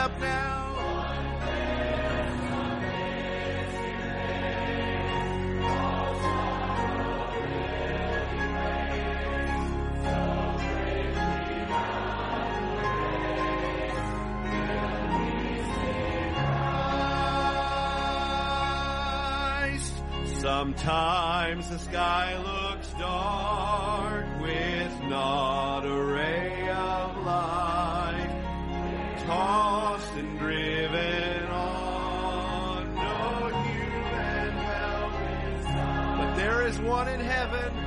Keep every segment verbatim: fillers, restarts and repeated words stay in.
up now. Sometimes the sky looks dark with not a ray of light, tossed and driven on, no human help is done. But there is one in heaven.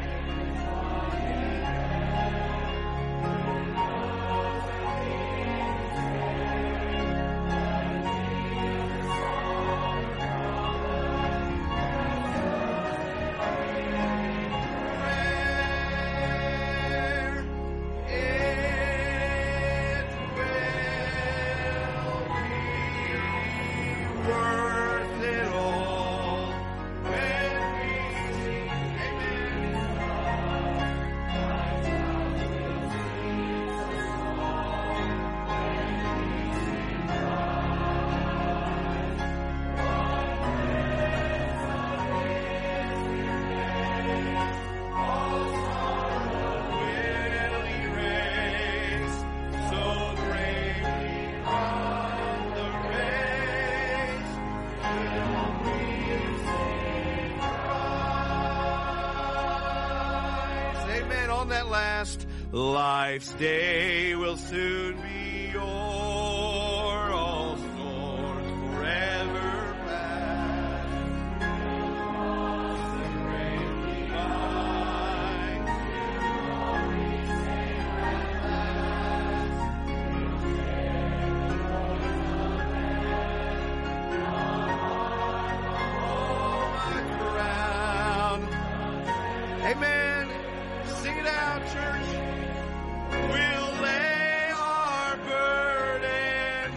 Life's day will soon be o'er, all storms forever past. The great divine glory sing at last. Oh, my crown. Amen. Sing it out, church. We'll lay our burden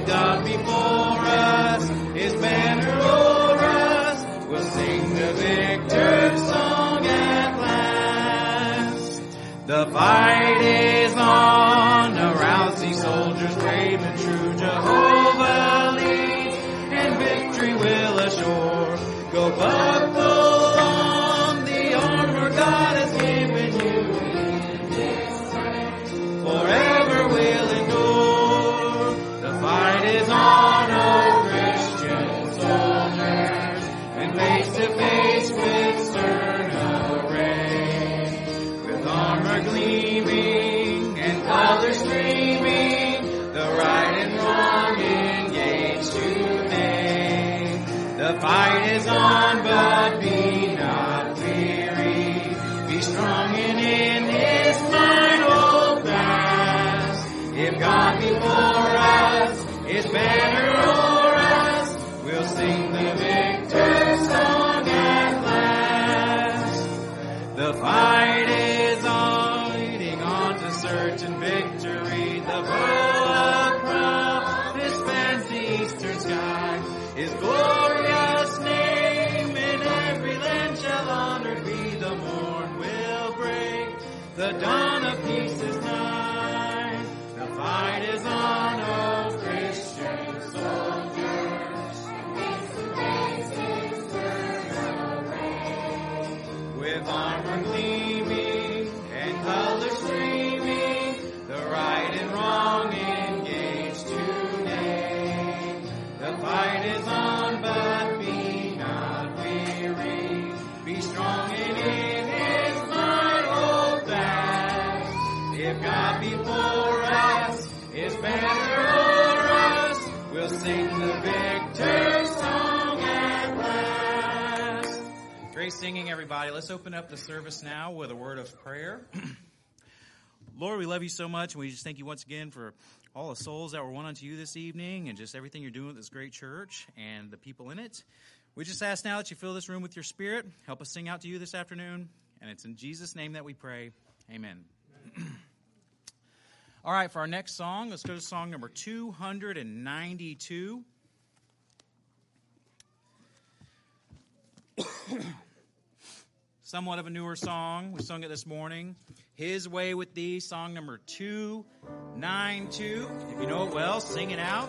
If God before us, His banner o'er us, we'll sing the victor's song at last. The fight is on, arouse these soldiers brave and true. Jehovah leads, and victory will assure. Go buckle on the armor God has given you. Forever will endure. The fight is on, O Christian soldiers, and face to face with stern array. With armor gleaming and colors streaming, the right and wrong engaged today. The fight is on, but be not weary. Be strong and in His might hold fast. If God before us, His banner o'er us, we'll sing the victor's song at last. The fight is on, leading on to certain victory. The bow of promise spans the eastern sky. His glorious name in every land shall honored be. The morn will break, the dawn of peace is nigh. The fight is on, O Christian soldiers. With armor gleaming and colors streaming, the right and wrong engaged today. The fight is on, but be not weary. Be strong and in His might hold fast. If God before us, His banner o'er us, we'll sing the victor's song at last. Great singing, everybody. Let's open up the service now with a word of prayer. Lord, we love you so much, and we just thank you once again for all the souls that were won unto you this evening, and just everything you're doing with this great church and the people in it. We just ask now that you fill this room with your Spirit. Help us sing out to you this afternoon, and it's in Jesus' name that we pray. Amen. All right, for our next song, let's go to song number two hundred ninety-two. Somewhat of a newer song. We sung it this morning. His Way with Thee, song number two ninety-two. If you know it well, sing it out.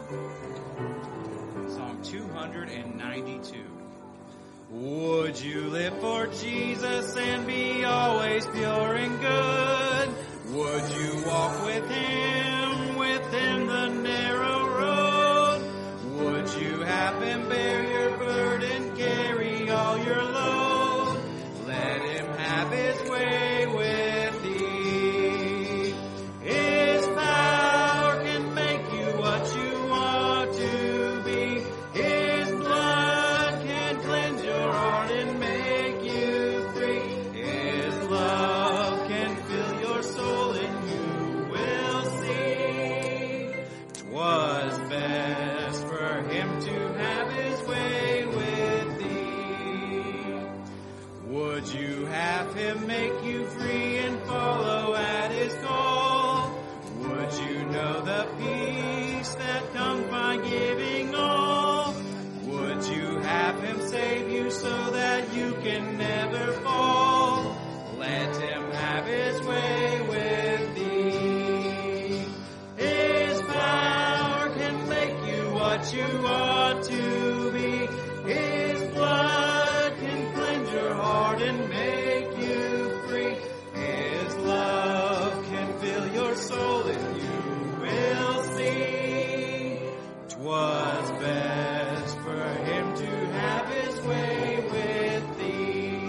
Song two hundred ninety-two. Would you live for Jesus and be always pure and good? Would you walk with Him within the narrow road? Would you have Him bear your burden, carry all your load? Let Him have His way with thee. His power can make you what you want to be. His blood can cleanse your heart and make you free. His love can fill your soul and you will see. 'Twas best for Him to have His way with thee. Would you have Him make you free and follow at His call? Would you know the peace that comes by giving all? Would you have Him save you so that you can never fall? Let Him have His way with thee. His power can make you what you ought to be. His blood can cleanse your heart and make you free. His love can fill your soul and you will see. 'Twas best for Him to have His way with thee.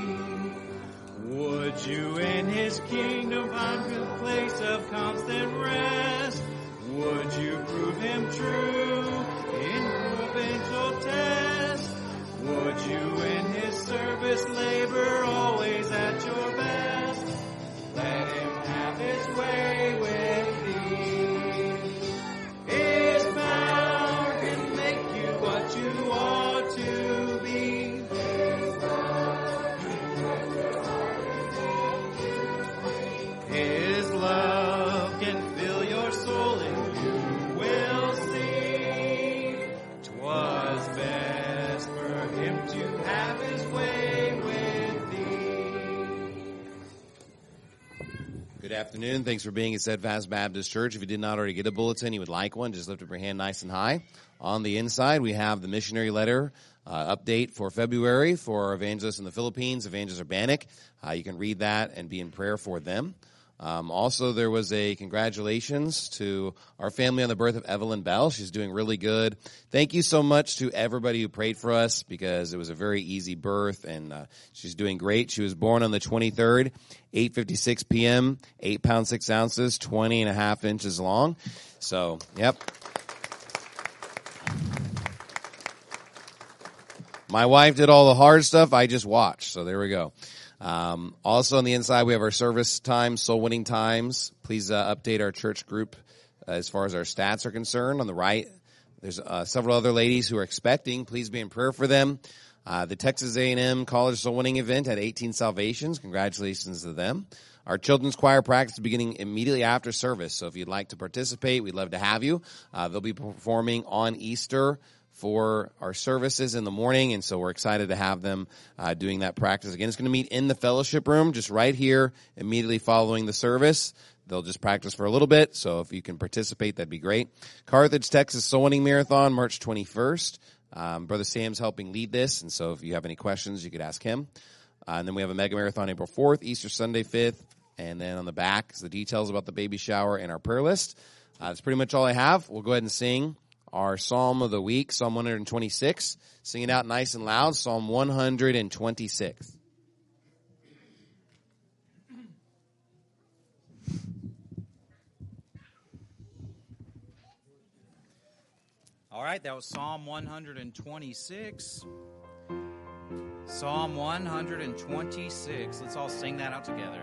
Would you in His kingdom find a place of constant rest? Would you prove Him true in provincial test? Would you in His service labor always at your best? Let Him have His way with thee. His power can make you what you ought to be. His love can fill your soul and you will see. afternoon. Thanks for being at Steadfast Baptist Church. If you did not already get a bulletin, you would like one, just lift up your hand nice and high. On the inside, we have the missionary letter uh, update for February for our evangelists in the Philippines, Evangelist Urbanic. Uh, you can read that and be in prayer for them. Um, also, there was a congratulations to our family on the birth of Evelyn Bell. She's doing really good. Thank you so much to everybody who prayed for us because it was a very easy birth, and uh, she's doing great. She was born on the twenty-third, eight fifty-six p.m., eight pounds, six ounces, twenty and a half inches long. So, yep. My wife did all the hard stuff. I just watched. So there we go. Um, also on the inside, we have our service times, soul winning times. Please uh, update our church group uh, as far as our stats are concerned. On the right, there's uh, several other ladies who are expecting. Please be in prayer for them. Uh, the Texas A and M College Soul Winning event had eighteen salvations. Congratulations to them. Our children's choir practice is beginning immediately after service. So if you'd like to participate, we'd love to have you. Uh, they'll be performing on Easter for our services in the morning, and so we're excited to have them uh, doing that practice. Again, it's going to meet in the fellowship room, just right here, immediately following the service. They'll just practice for a little bit, so if you can participate, that'd be great. Carthage, Texas Soul Winning Marathon, March twenty-first. Um, Brother Sam's helping lead this, and so if you have any questions, you could ask him. Uh, and then we have a mega marathon April fourth, Easter Sunday fifth, and then on the back is the details about the baby shower and our prayer list. Uh, that's pretty much all I have. We'll go ahead and sing our Psalm of the week, Psalm one twenty-six. Sing it out nice and loud, Psalm one twenty-six. All right, that was Psalm one twenty-six. Psalm one twenty-six. Let's all sing that out together.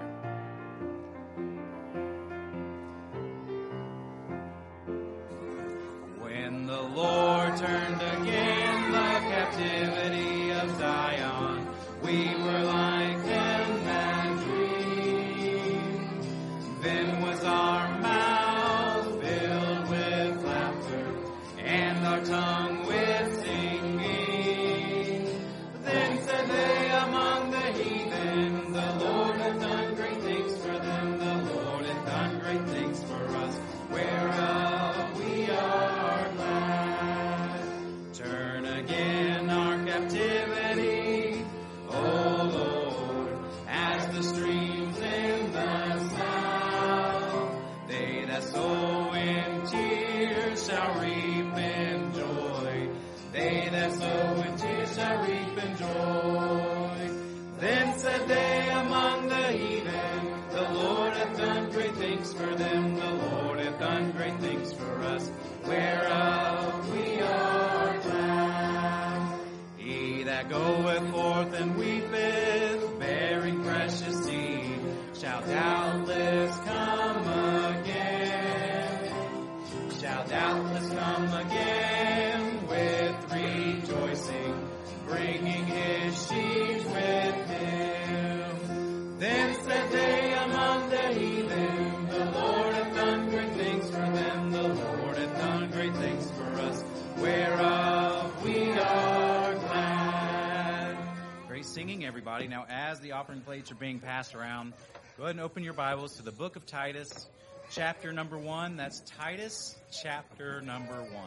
When the Lord turned again the captivity of Zion, we were like them that dream. Then was our mouth filled with laughter, and our tongue with singing. Then said they among the heathen, the Lord hath done great things for them, the Lord hath done great things for us, whereof we are glad. Turn again our captivity, O Lord, as the streams in the south. They that sow in tears shall reap in joy. They that sow in tears shall reap in joy. Then said they among the heathen, the Lord hath done great things for them, the Lord hath done great things for us, whereof we are glad. He that goeth forth and weepeth, bearing precious seed, shall doubtless come again, shall doubtless come again with rejoicing, bringing his sheaves with him. Then said they among the heathen, the Lord hath done great things for them, the Lord hath done great things for us, whereof we are glad. Great singing, everybody. Now, as the offering plates are being passed around, go ahead and open your Bibles to the book of Titus, chapter number one. That's Titus, chapter number one.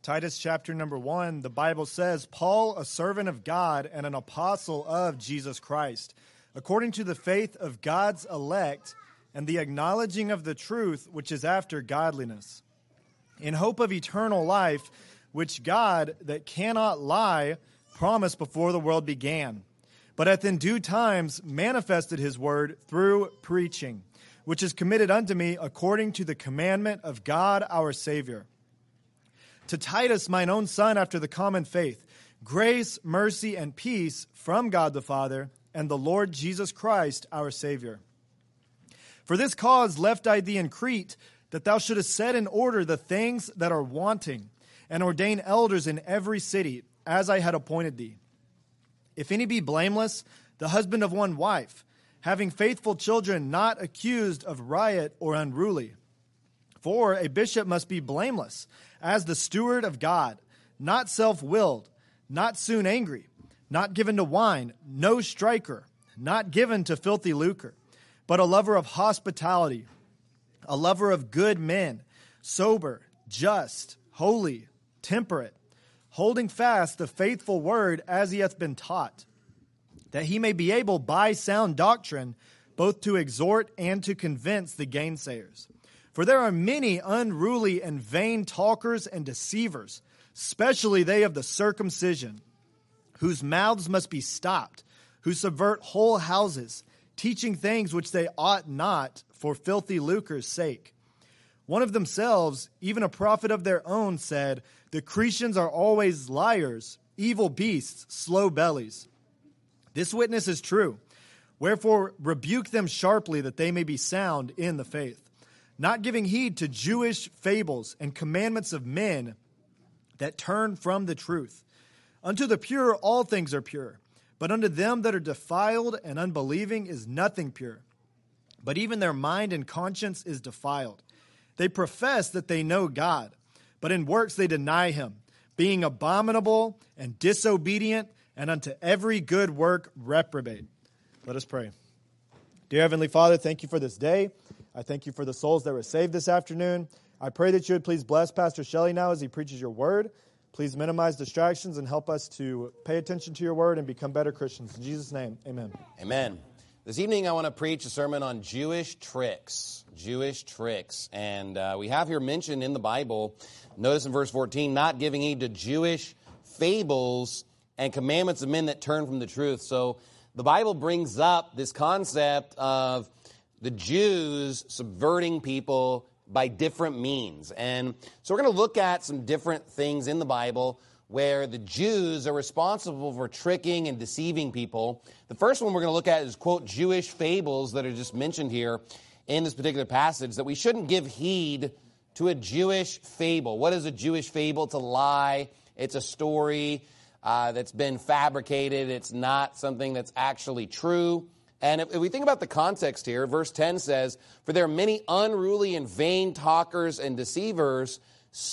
Titus chapter number one, the Bible says, Paul, a servant of God and an apostle of Jesus Christ, according to the faith of God's elect and the acknowledging of the truth which is after godliness, in hope of eternal life, which God, that cannot lie, promised before the world began, but hath in due times manifested his word through preaching, which is committed unto me according to the commandment of God our Savior. To Titus, mine own son, after the common faith, grace, mercy, and peace from God the Father and the Lord Jesus Christ our Savior. For this cause left I thee in Crete, that thou shouldest set in order the things that are wanting, and ordain elders in every city, as I had appointed thee. If any be blameless, the husband of one wife, having faithful children, not accused of riot or unruly. For a bishop must be blameless, as the steward of God, not self-willed, not soon angry, not given to wine, no striker, not given to filthy lucre, but a lover of hospitality, a lover of good men, sober, just, holy, temperate, holding fast the faithful word as he hath been taught, that he may be able by sound doctrine both to exhort and to convince the gainsayers. For there are many unruly and vain talkers and deceivers, especially they of the circumcision, whose mouths must be stopped, who subvert whole houses, teaching things which they ought not for filthy lucre's sake. One of themselves, even a prophet of their own, said, the Cretians are always liars, evil beasts, slow bellies. This witness is true. Wherefore rebuke them sharply, that they may be sound in the faith, not giving heed to Jewish fables and commandments of men that turn from the truth. Unto the pure all things are pure, but unto them that are defiled and unbelieving is nothing pure. But even their mind and conscience is defiled. They profess that they know God, but in works they deny him, being abominable and disobedient, and unto every good work reprobate. Let us pray. Dear Heavenly Father, thank you for this day. I thank you for the souls that were saved this afternoon. I pray that you would please bless Pastor Shelley now as he preaches your word. Please minimize distractions and help us to pay attention to your word and become better Christians. In Jesus' name, amen. Amen. This evening I want to preach a sermon on Jewish tricks. Jewish tricks. And uh, we have here mentioned in the Bible, notice in verse fourteen, not giving heed to Jewish fables and commandments of men that turn from the truth. So the Bible brings up this concept of the Jews subverting people by different means. And so we're going to look at some different things in the Bible where the Jews are responsible for tricking and deceiving people. The first one we're going to look at is, quote, Jewish fables that are just mentioned here in this particular passage, that we shouldn't give heed to a Jewish fable. What is a Jewish fable? It's a lie. It's a story uh, that's been fabricated. It's not something that's actually true. And if, if we think about the context here, verse ten says, for there are many unruly and vain talkers and deceivers,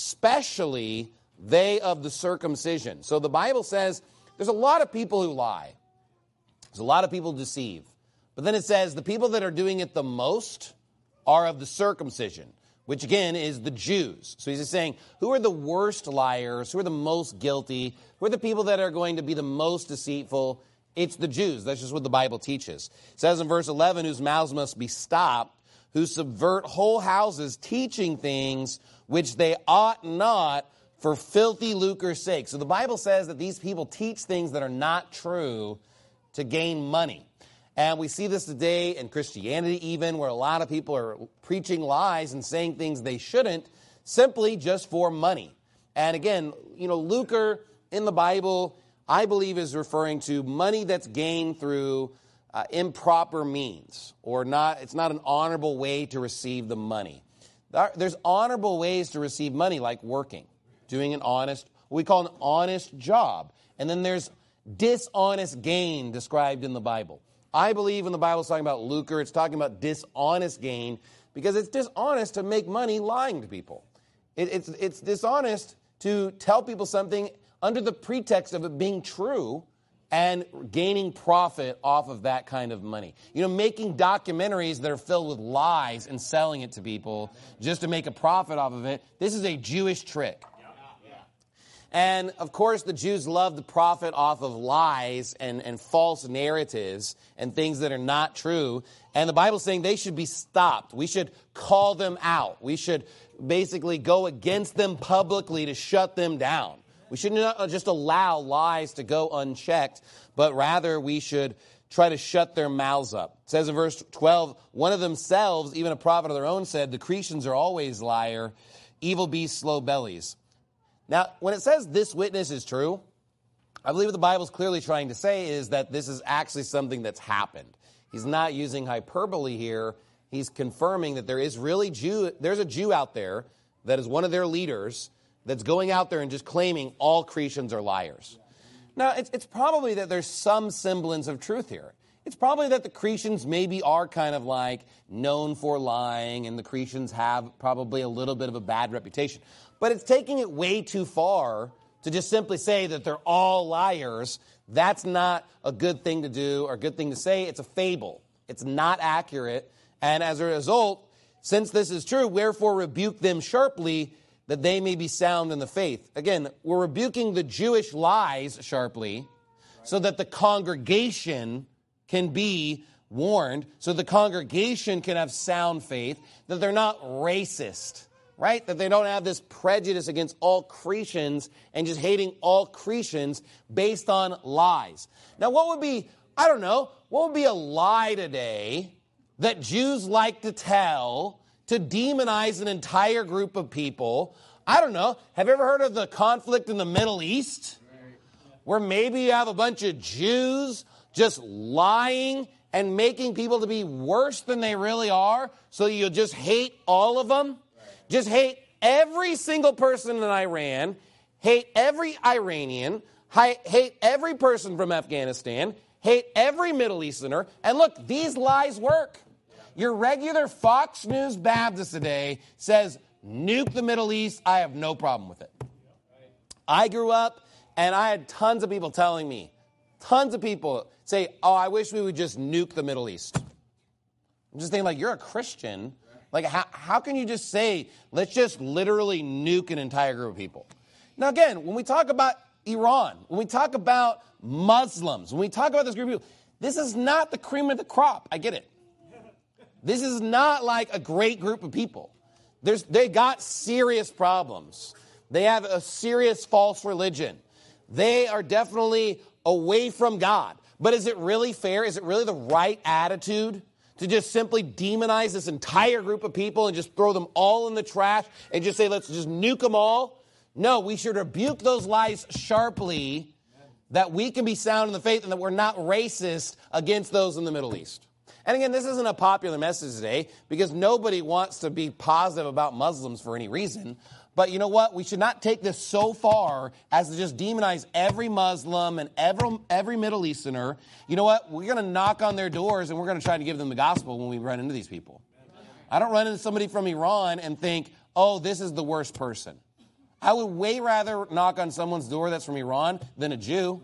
especially they of the circumcision. So the Bible says there's a lot of people who lie. There's a lot of people who deceive. But then it says the people that are doing it the most are of the circumcision, which again is the Jews. So he's just saying, who are the worst liars? Who are the most guilty? Who are the people that are going to be the most deceitful? It's the Jews. That's just what the Bible teaches. It says in verse eleven, whose mouths must be stopped, who subvert whole houses, teaching things which they ought not for filthy lucre's sake. So the Bible says that these people teach things that are not true to gain money. And we see this today in Christianity even, where a lot of people are preaching lies and saying things they shouldn't simply just for money. And again, you know, lucre in the Bible, I believe, is referring to money that's gained through uh, improper means, or not. It's not an honorable way to receive the money. There's honorable ways to receive money, like working, doing an honest, what we call an honest job. And then there's dishonest gain described in the Bible. I believe when the Bible is talking about lucre, it's talking about dishonest gain, because it's dishonest to make money lying to people. It, it's, it's dishonest to tell people something under the pretext of it being true and gaining profit off of that kind of money. You know, making documentaries that are filled with lies and selling it to people just to make a profit off of it. This is a Jewish trick. And, of course, the Jews love to profit off of lies and, and false narratives and things that are not true. And the Bible's saying they should be stopped. We should call them out. We should basically go against them publicly to shut them down. We should not just allow lies to go unchecked, but rather we should try to shut their mouths up. It says in verse twelve, one of themselves, even a prophet of their own, said, the Cretians are always liar, evil beasts, slow bellies. Now, when it says this witness is true, I believe what the Bible's clearly trying to say is that this is actually something that's happened. He's not using hyperbole here. He's confirming that there is really Jew, there's a Jew out there that is one of their leaders that's going out there and just claiming all Cretans are liars. Now, it's, it's probably that there's some semblance of truth here. It's probably that the Cretans maybe are kind of like known for lying, and the Cretans have probably a little bit of a bad reputation. But it's taking it way too far to just simply say that they're all liars. That's not a good thing to do or a good thing to say. It's a fable. It's not accurate. And as a result, since this is true, wherefore rebuke them sharply, that they may be sound in the faith. Again, we're rebuking the Jewish lies sharply so that the congregation can be warned, so the congregation can have sound faith, that they're not racist, right? That they don't have this prejudice against all Cretans and just hating all Cretans based on lies. Now, what would be, I don't know, what would be a lie today that Jews like to tell to demonize an entire group of people? I don't know. Have you ever heard of the conflict in the Middle East? Where maybe you have a bunch of Jews just lying and making people to be worse than they really are, so you'll just hate all of them? Just hate every single person in Iran, hate every Iranian, hate every person from Afghanistan, hate every Middle Easterner. And look, these lies work. Your regular Fox News Baptist today says, nuke the Middle East. I have no problem with it. I grew up, and I had tons of people telling me, tons of people say, oh, I wish we would just nuke the Middle East. I'm just thinking, like, you're a Christian. Like, how, how can you just say, let's just literally nuke an entire group of people? Now, again, when we talk about Iran, when we talk about Muslims, when we talk about this group of people, this is not the cream of the crop. I get it. This is not like a great group of people. There's, they got serious problems. They have a serious false religion. They are definitely away from God. But is it really fair? Is it really the right attitude to just simply demonize this entire group of people and just throw them all in the trash and just say, let's just nuke them all? No, we should rebuke those lies sharply, that we can be sound in the faith and that we're not racist against those in the Middle East. And again, this isn't a popular message today because nobody wants to be positive about Muslims for any reason. But you know what? We should not take this so far as to just demonize every Muslim and every, every Middle Easterner. You know what? We're going to knock on their doors and we're going to try to give them the gospel when we run into these people. I don't run into somebody from Iran and think, oh, this is the worst person. I would way rather knock on someone's door that's from Iran than a Jew.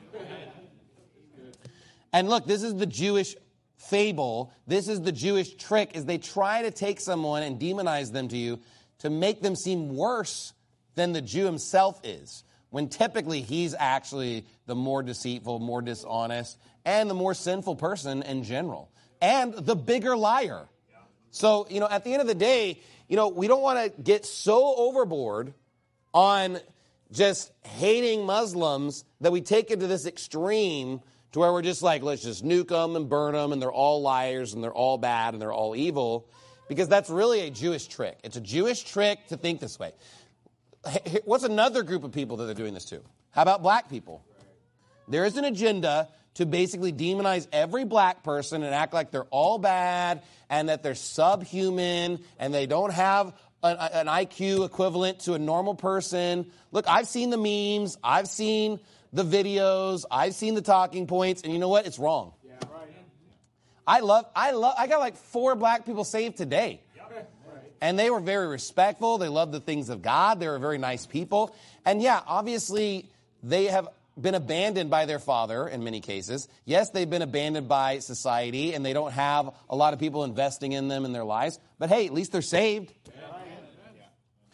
And look, this is the Jewish fable. This is the Jewish trick, is they try to take someone and demonize them to you to make them seem worse than the Jew himself is, when typically he's actually the more deceitful, more dishonest, and the more sinful person in general, and the bigger liar. So, you know, at the end of the day, you know, we don't want to get so overboard on just hating Muslims that we take it to this extreme to where we're just like, let's just nuke them and burn them, and they're all liars, and they're all bad, and they're all evil. Because that's really a Jewish trick. It's a Jewish trick to think this way. What's another group of people that they're doing this to? How about black people? There is an agenda to basically demonize every black person and act like they're all bad and that they're subhuman and they don't have an, an I Q equivalent to a normal person. Look, I've seen the memes. I've seen the videos. I've seen the talking points. And you know what? It's wrong. I love, I love, I got like four black people saved today. And they were very respectful. They loved the things of God. They were very nice people. And yeah, obviously they have been abandoned by their father in many cases. Yes, they've been abandoned by society and they don't have a lot of people investing in them in their lives. But hey, at least they're saved.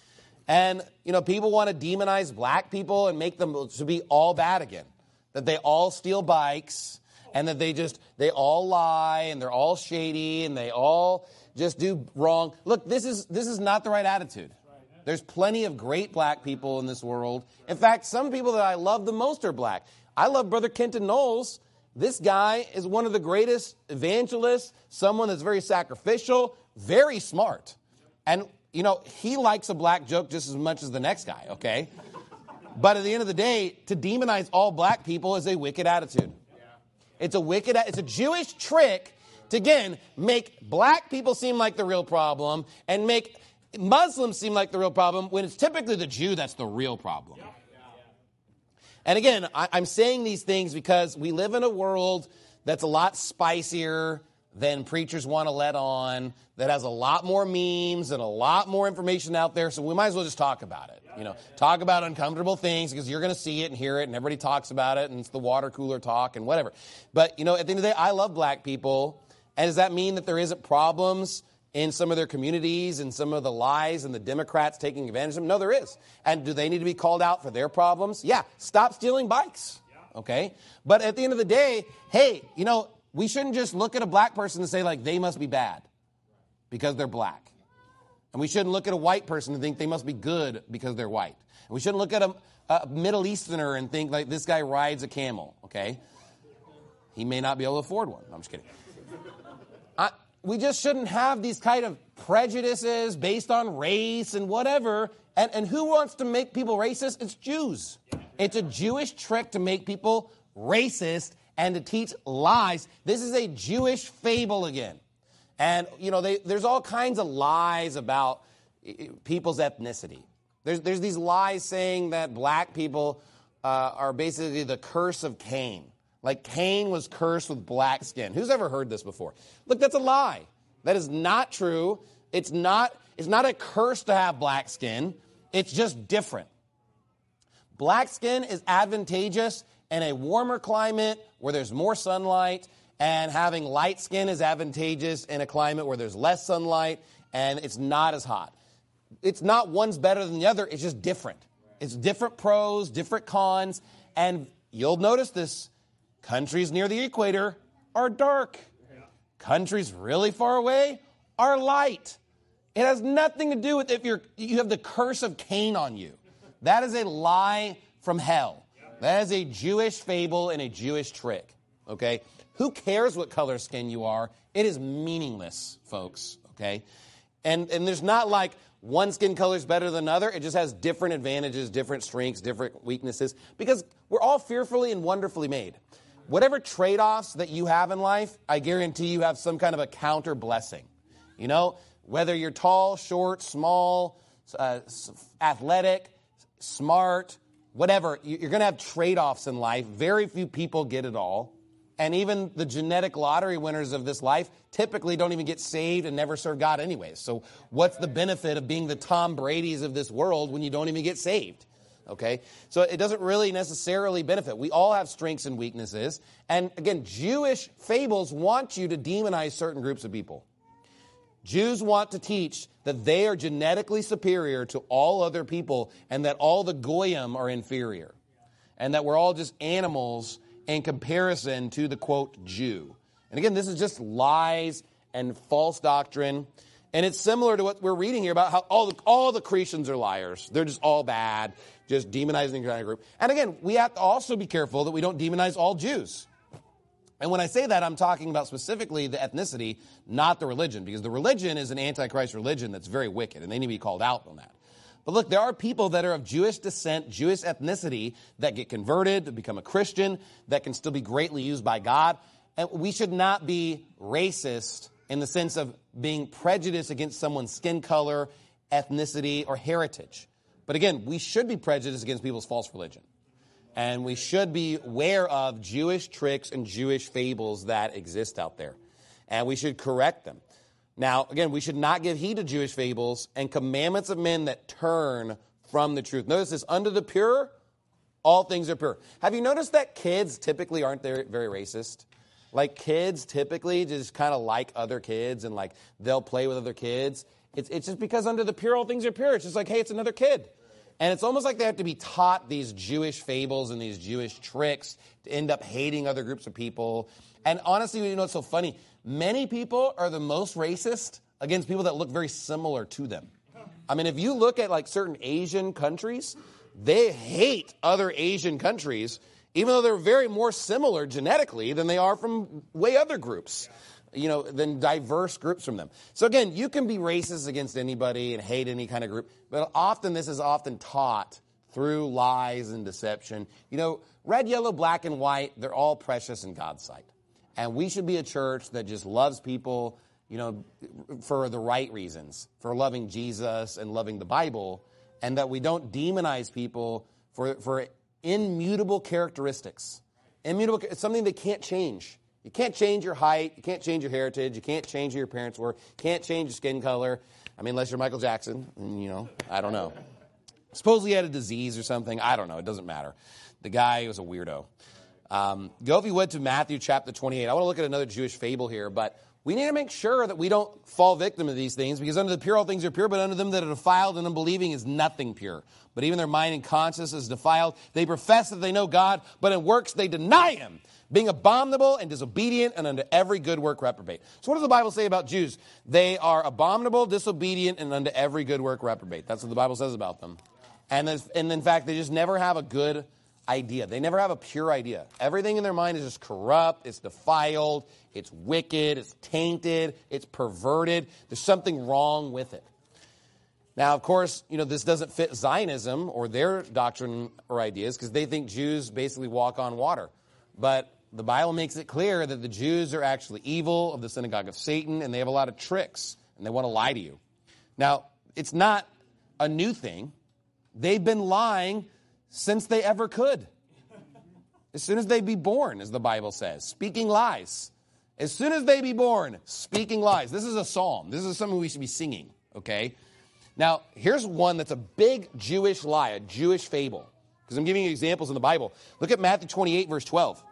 And, you know, people want to demonize black people and make them to be all bad again. That they all steal bikes and that they just, they all lie and they're all shady and they all just do wrong. Look, this is this is not the right attitude. There's plenty of great black people in this world. In fact, some people that I love the most are black. I love Brother Kenton Knowles. This guy is one of the greatest evangelists, someone that's very sacrificial, very smart. And, you know, he likes a black joke just as much as the next guy, okay? But at the end of the day, to demonize all black people is a wicked attitude. It's a wicked, it's a Jewish trick to, again, make black people seem like the real problem and make Muslims seem like the real problem when it's typically the Jew that's the real problem. And again, I, I'm saying these things because we live in a world that's a lot spicier than preachers want to let on, that has a lot more memes and a lot more information out there, so we might as well just talk about it. You know, talk about uncomfortable things because you're going to see it and hear it, and everybody talks about it, and it's the water cooler talk and whatever. But, you know, at the end of the day, I love black people, and does that mean that there isn't problems in some of their communities and some of the lies and the Democrats taking advantage of them? No, there is. And do they need to be called out for their problems? Yeah. Stop stealing bikes. Okay? But at the end of the day, hey, you know, we shouldn't just look at a black person and say, like, they must be bad because they're black. And we shouldn't look at a white person and think they must be good because they're white. And we shouldn't look at a, a Middle Easterner and think, like, this guy rides a camel. Okay? He may not be able to afford one. No, I'm just kidding. I... We just shouldn't have these kind of prejudices based on race and whatever. And, and who wants to make people racist? It's Jews. It's a Jewish trick to make people racist and to teach lies. This is a Jewish fable again. And, you know, they, there's all kinds of lies about people's ethnicity. There's, there's these lies saying that black people uh, are basically the curse of Cain. Like Cain was cursed with black skin. Who's ever heard this before? Look, that's a lie. That is not true. It's not, it's not a curse to have black skin. It's just different. Black skin is advantageous in a warmer climate where there's more sunlight, and having light skin is advantageous in a climate where there's less sunlight and it's not as hot. It's not one's better than the other. It's just different. It's different pros, different cons, and you'll notice this. Countries near the equator are dark. Countries really far away are light. It has nothing to do with if you're, you have the curse of Cain on you. That is a lie from hell. That is a Jewish fable and a Jewish trick. Okay? Who cares what color skin you are? It is meaningless, folks. Okay? And, and there's not like one skin color is better than another. It just has different advantages, different strengths, different weaknesses, because we're all fearfully and wonderfully made. Whatever trade-offs that you have in life, I guarantee you have some kind of a counter blessing. You know, whether you're tall, short, small, uh, athletic, smart, whatever, you're going to have trade-offs in life. Very few people get it all. And even the genetic lottery winners of this life typically don't even get saved and never serve God anyways. So what's the benefit of being the Tom Bradys of this world when you don't even get saved? Okay, so it doesn't really necessarily benefit. We all have strengths and weaknesses. And again, Jewish fables want you to demonize certain groups of people. Jews want to teach that they are genetically superior to all other people and that all the goyim are inferior. And that we're all just animals in comparison to the, quote, Jew. And again, this is just lies and false doctrine. And it's similar to what we're reading here about how all the, all the Cretans are liars. They're just all bad, just demonizing the entire group. And again, we have to also be careful that we don't demonize all Jews. And when I say that, I'm talking about specifically the ethnicity, not the religion, because the religion is an antichrist religion that's very wicked, and they need to be called out on that. But look, there are people that are of Jewish descent, Jewish ethnicity, that get converted, to become a Christian, that can still be greatly used by God. And we should not be racist in the sense of being prejudiced against someone's skin color, ethnicity, or heritage. But again, we should be prejudiced against people's false religion. And we should be aware of Jewish tricks and Jewish fables that exist out there. And we should correct them. Now, again, we should not give heed to Jewish fables and commandments of men that turn from the truth. Notice this, under the pure, all things are pure. Have you noticed that kids typically aren't very racist? like kids typically just kind of like other kids and like they'll play with other kids. It's, it's just because under the pure all things are pure. It's just like, hey, it's another kid. And it's almost like they have to be taught these Jewish fables and these Jewish tricks to end up hating other groups of people. And honestly, you know what's so funny? Many people are the most racist against people that look very similar to them. I mean, if you look at like certain Asian countries, they hate other Asian countries, even though they're very more similar genetically than they are from way other groups, you know, than diverse groups from them. So again, you can be racist against anybody and hate any kind of group, but often this is often taught through lies and deception. You know, red, yellow, black, and white, they're all precious in God's sight. And we should be a church that just loves people, you know, for the right reasons, for loving Jesus and loving the Bible, and that we don't demonize people for, for immutable characteristics. Immutable, it's something they can't change. You can't change your height. You can't change your heritage. You can't change who your parents were. You can't change your skin color. I mean, unless you're Michael Jackson, and, you know, I don't know. Suppose he had a disease or something. I don't know. It doesn't matter. The guy was a weirdo. Um, go, if you would, to Matthew chapter twenty-eight. I want to look at another Jewish fable here, but we need to make sure that we don't fall victim to these things, because under the pure all things are pure, but under them that are defiled and unbelieving is nothing pure. But even their mind and conscience is defiled. They profess that they know God, but in works they deny him, being abominable and disobedient and unto every good work reprobate. So what does the Bible say about Jews? They are abominable, disobedient, and unto every good work reprobate. That's what the Bible says about them. And, and in fact, they just never have a good idea. They never have a pure idea. Everything in their mind is just corrupt, it's defiled, it's wicked, it's tainted, it's perverted. There's something wrong with it. Now, of course, you know, this doesn't fit Zionism or their doctrine or ideas, because they think Jews basically walk on water. But the Bible makes it clear that the Jews are actually evil, of the synagogue of Satan, and they have a lot of tricks, and they want to lie to you. Now, it's not a new thing. They've been lying since they ever could. As soon as they be born, as the Bible says, speaking lies. As soon as they be born, speaking lies. This is a psalm. This is something we should be singing, okay? Now, here's one that's a big Jewish lie, a Jewish fable, because I'm giving you examples in the Bible. Look at Matthew twenty-eight, verse twelve.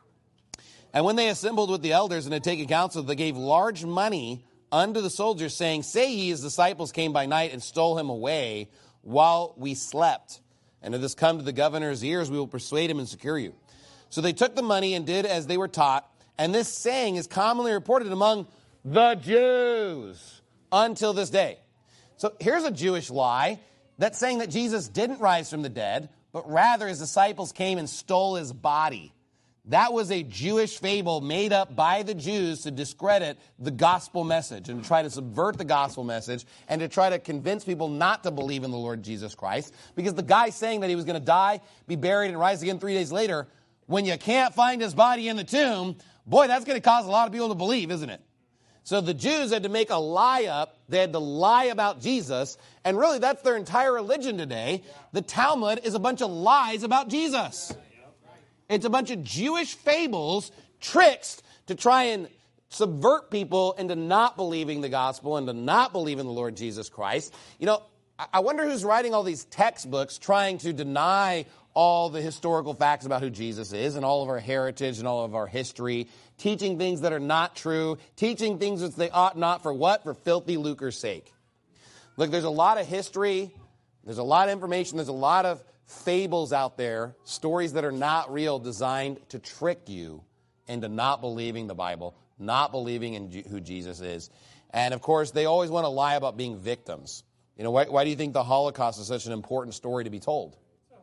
And when they assembled with the elders and had taken counsel, they gave large money unto the soldiers, saying, say ye, his disciples came by night and stole him away while we slept. And if this come to the governor's ears, we will persuade him and secure you. So they took the money and did as they were taught. And this saying is commonly reported among the Jews until this day. So here's a Jewish lie that's saying that Jesus didn't rise from the dead, but rather his disciples came and stole his body. That was a Jewish fable made up by the Jews to discredit the gospel message and to try to subvert the gospel message and to try to convince people not to believe in the Lord Jesus Christ. Because the guy saying that he was going to die, be buried, and rise again three days later, when you can't find his body in the tomb, boy, that's going to cause a lot of people to believe, isn't it? So the Jews had to make a lie up. They had to lie about Jesus. And really, that's their entire religion today. The Talmud is a bunch of lies about Jesus. It's a bunch of Jewish fables, tricks to try and subvert people into not believing the gospel and to not believe in the Lord Jesus Christ. You know, I wonder who's writing all these textbooks trying to deny all the historical facts about who Jesus is and all of our heritage and all of our history, teaching things that are not true, teaching things that they ought not, for what? For filthy lucre's sake. Look, there's a lot of history, there's a lot of information, there's a lot of fables out there, stories that are not real, designed to trick you into not believing the Bible, not believing in G- who Jesus is. And of course, they always want to lie about being victims. You know, why, why do you think the Holocaust is such an important story to be told?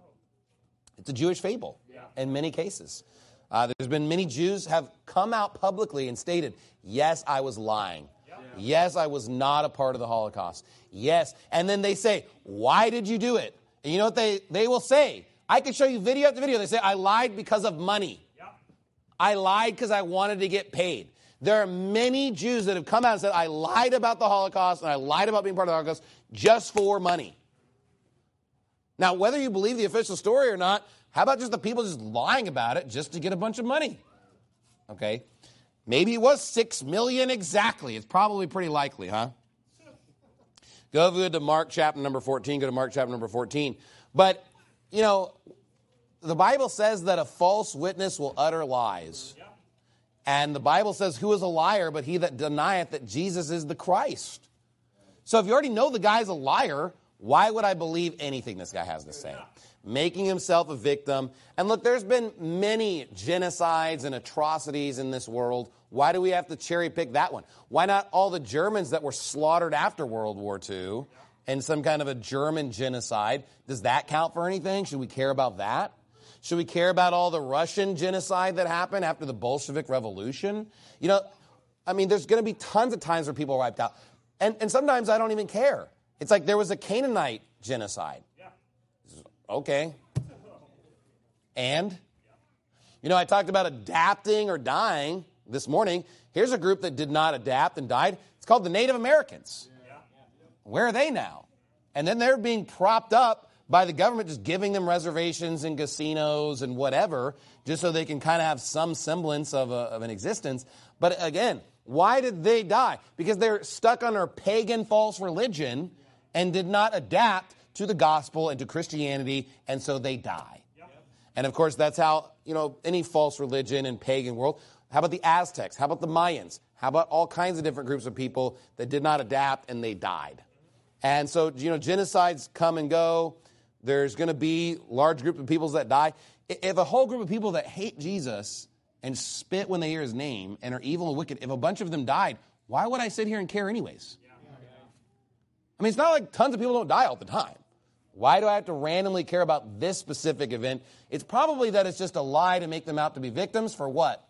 It's a Jewish fable in many cases. Uh, there's been many Jews have come out publicly and stated, yes, I was lying. Yeah. Yes, I was not a part of the Holocaust. Yes. And then they say, why did you do it? And you know what they, they will say? I can show you video after video. They say, I lied because of money. Yeah. I lied because I wanted to get paid. There are many Jews that have come out and said, I lied about the Holocaust and I lied about being part of the Holocaust just for money. Now, whether you believe the official story or not, how about just the people just lying about it just to get a bunch of money? Okay. Maybe it was six million exactly. It's probably pretty likely, huh? Go over to Mark chapter number fourteen. Go to Mark chapter number fourteen. But, you know, the Bible says that a false witness will utter lies. And the Bible says, who is a liar but he that denieth that Jesus is the Christ? So if you already know the guy's a liar, why would I believe anything this guy has to say? Making himself a victim. And look, there's been many genocides and atrocities in this world. Why do we have to cherry pick that one? Why not all the Germans that were slaughtered after World War Two and some kind of a German genocide? Does that count for anything? Should we care about that? Should we care about all the Russian genocide that happened after the Bolshevik Revolution? You know, I mean, there's going to be tons of times where people are wiped out. And, and sometimes I don't even care. It's like there was a Canaanite genocide. Yeah. Okay. And? You know, I talked about adapting or dying this morning. Here's a group that did not adapt and died. It's called the Native Americans. Yeah. Where are they now? And then they're being propped up by the government, just giving them reservations and casinos and whatever, just so they can kind of have some semblance of, a, of an existence. But again, why did they die? Because they're stuck under a pagan false religion and did not adapt to the gospel and to Christianity, and so they die. And of course, that's how, you know, any false religion and pagan world. How about the Aztecs? How about the Mayans? How about all kinds of different groups of people that did not adapt and they died? And so, you know, genocides come and go. There's going to be large group of people that die. If a whole group of people that hate Jesus and spit when they hear his name and are evil and wicked, if a bunch of them died, why would I sit here and care anyways? I mean, it's not like tons of people don't die all the time. Why do I have to randomly care about this specific event? It's probably that it's just a lie to make them out to be victims for what?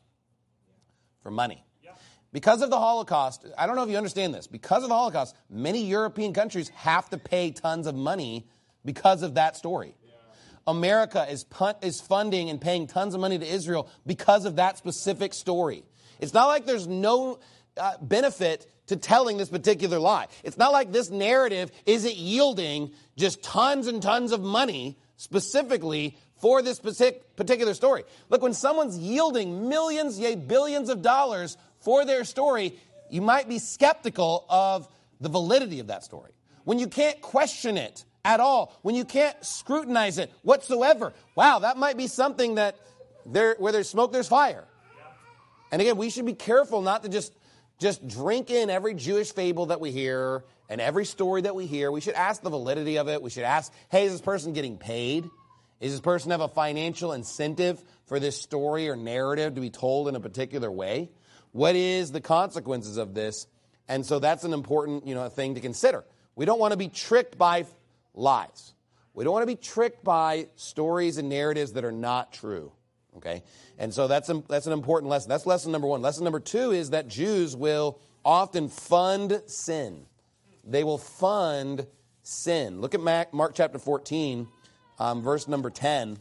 For money. Because of the Holocaust, I don't know if you understand this, because of the Holocaust, many European countries have to pay tons of money because of that story. Yeah. America is punt, is funding and paying tons of money to Israel because of that specific story. It's not like there's no uh, benefit to telling this particular lie. It's not like this narrative isn't yielding just tons and tons of money specifically for this specific particular story. Look, when someone's yielding millions, yea, billions of dollars for their story, you might be skeptical of the validity of that story. When you can't question it at all, when you can't scrutinize it whatsoever, wow, that might be something that there, where there's smoke, there's fire. And again, we should be careful not to just, just drink in every Jewish fable that we hear and every story that we hear. We should ask the validity of it. We should ask, hey, is this person getting paid? Is this person have a financial incentive for this story or narrative to be told in a particular way? What is the consequences of this? And so that's an important, you know, thing to consider. We don't want to be tricked by lies. We don't want to be tricked by stories and narratives that are not true. Okay? And so that's, a, that's an important lesson. That's lesson number one. Lesson number two is that Jews will often fund sin. They will fund sin. Look at Mark chapter fourteen, um, verse number ten. It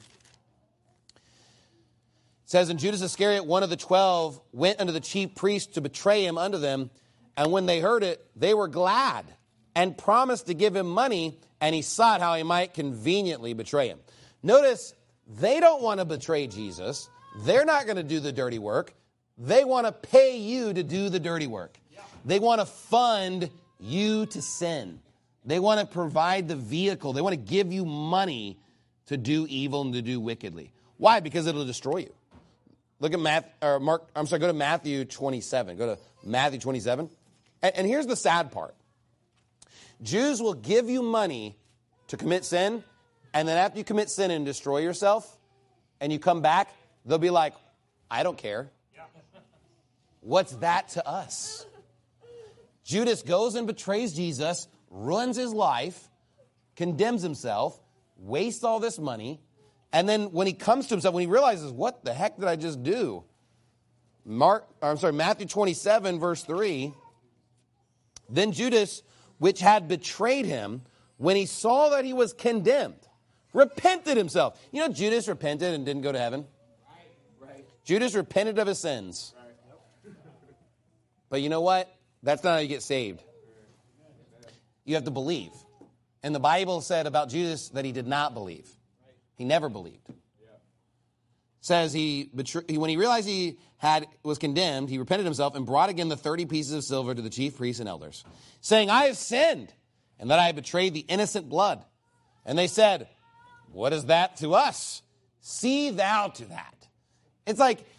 says, and Judas Iscariot, one of the twelve, went unto the chief priests to betray him unto them. And when they heard it, they were glad and promised to give him money, and he sought how he might conveniently betray him. Notice, they don't want to betray Jesus. They're not going to do the dirty work. They want to pay you to do the dirty work. They want to fund you to sin. They want to provide the vehicle. They want to give you money to do evil and to do wickedly. Why? Because it'll destroy you. Look at Matthew, or Mark, I'm sorry, go to Matthew twenty-seven. Go to Matthew twenty-seven. And, and here's the sad part. Jews will give you money to commit sin, and then after you commit sin and destroy yourself, and you come back, they'll be like, I don't care. What's that to us? Judas goes and betrays Jesus, ruins his life, condemns himself, wastes all this money, and then when he comes to himself, when he realizes, what the heck did I just do? Mark, or I'm sorry, Matthew twenty-seven, verse three. Then Judas, which had betrayed him, when he saw that he was condemned, repented himself. You know, Judas repented and didn't go to heaven. Right, right. Judas repented of his sins. Right. But you know what? That's not how you get saved. You have to believe. And the Bible said about Judas that he did not believe. He never believed. It says he, betray, when he realized he had was condemned, he repented himself and brought again the thirty pieces of silver to the chief priests and elders, saying, I have sinned, and that I have betrayed the innocent blood. And they said, what is that to us? See thou to that. It's like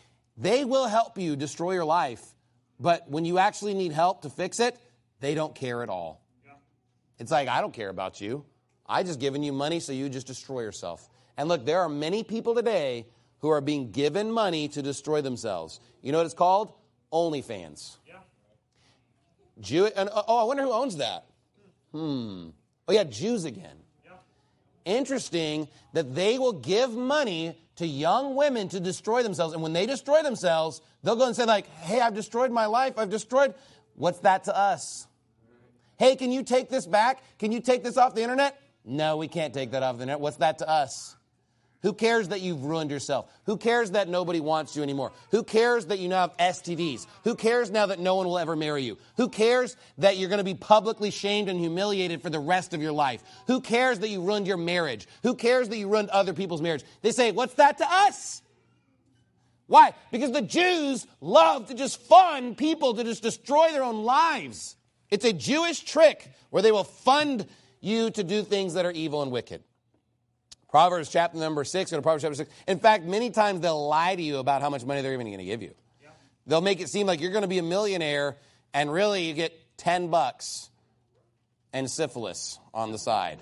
They will help you destroy your life, but when you actually need help to fix it, they don't care at all. Yeah. It's like, I don't care about you. I just given you money so you just destroy yourself. And look, there are many people today who are being given money to destroy themselves. You know what it's called? OnlyFans. Yeah. Jew. And, oh, I wonder who owns that. Hmm. Oh, yeah, Jews again. Yeah. Interesting that they will give money to young women to destroy themselves. And when they destroy themselves, they'll go and say like, hey, I've destroyed my life. I've destroyed. What's that to us? Hey, can you take this back? Can you take this off the internet? No, we can't take that off the internet. What's that to us? Who cares that you've ruined yourself? Who cares that nobody wants you anymore? Who cares that you now have S T Ds? Who cares now that no one will ever marry you? Who cares that you're going to be publicly shamed and humiliated for the rest of your life? Who cares that you ruined your marriage? Who cares that you ruined other people's marriage? They say, what's that to us? Why? Because the Jews love to just fund people to just destroy their own lives. It's a Jewish trick where they will fund you to do things that are evil and wicked. Proverbs chapter number six, go to Proverbs chapter six. In fact, many times they'll lie to you about how much money they're even going to give you. Yeah. They'll make it seem like you're going to be a millionaire, and really you get ten bucks and syphilis on the side.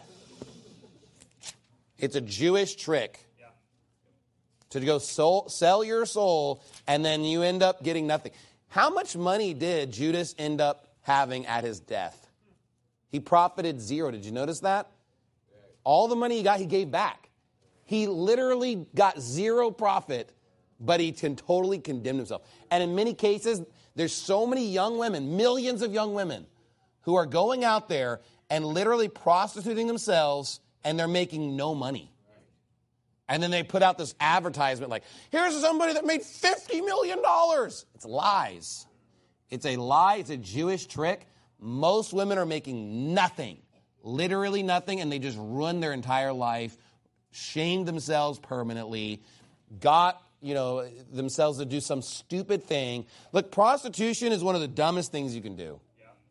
It's a Jewish trick yeah. to go soul, sell your soul, and then you end up getting nothing. How much money did Judas end up having at his death? He profited zero. Did you notice that? All the money he got, he gave back. He literally got zero profit, but he can totally condemn himself. And in many cases, there's so many young women, millions of young women, who are going out there and literally prostituting themselves, and they're making no money. And then they put out this advertisement like, here's somebody that made fifty million dollars. It's lies. It's a lie. It's a Jewish trick. Most women are making nothing. Literally nothing, and they just ruin their entire life, shamed themselves permanently, got, you know, themselves to do some stupid thing. Look, prostitution is one of the dumbest things you can do.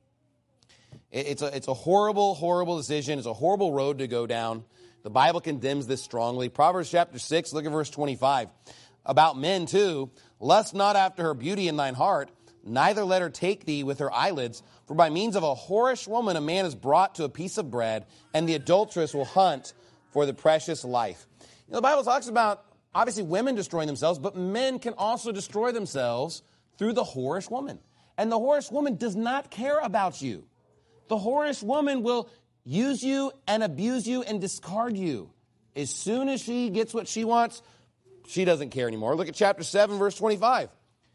Yeah. It's a, it's a horrible, horrible decision. It's a horrible road to go down. The Bible condemns this strongly. Proverbs chapter six, look at verse twenty-five. About men, too, lust not after her beauty in thine heart, neither let her take thee with her eyelids. For by means of a whorish woman a man is brought to a piece of bread, and the adulteress will hunt for the precious life. You know, the Bible talks about, obviously, women destroying themselves, but men can also destroy themselves through the whorish woman. And the whorish woman does not care about you. The whorish woman will use you and abuse you and discard you. As soon as she gets what she wants, she doesn't care anymore. Look at chapter seven, verse twenty-five.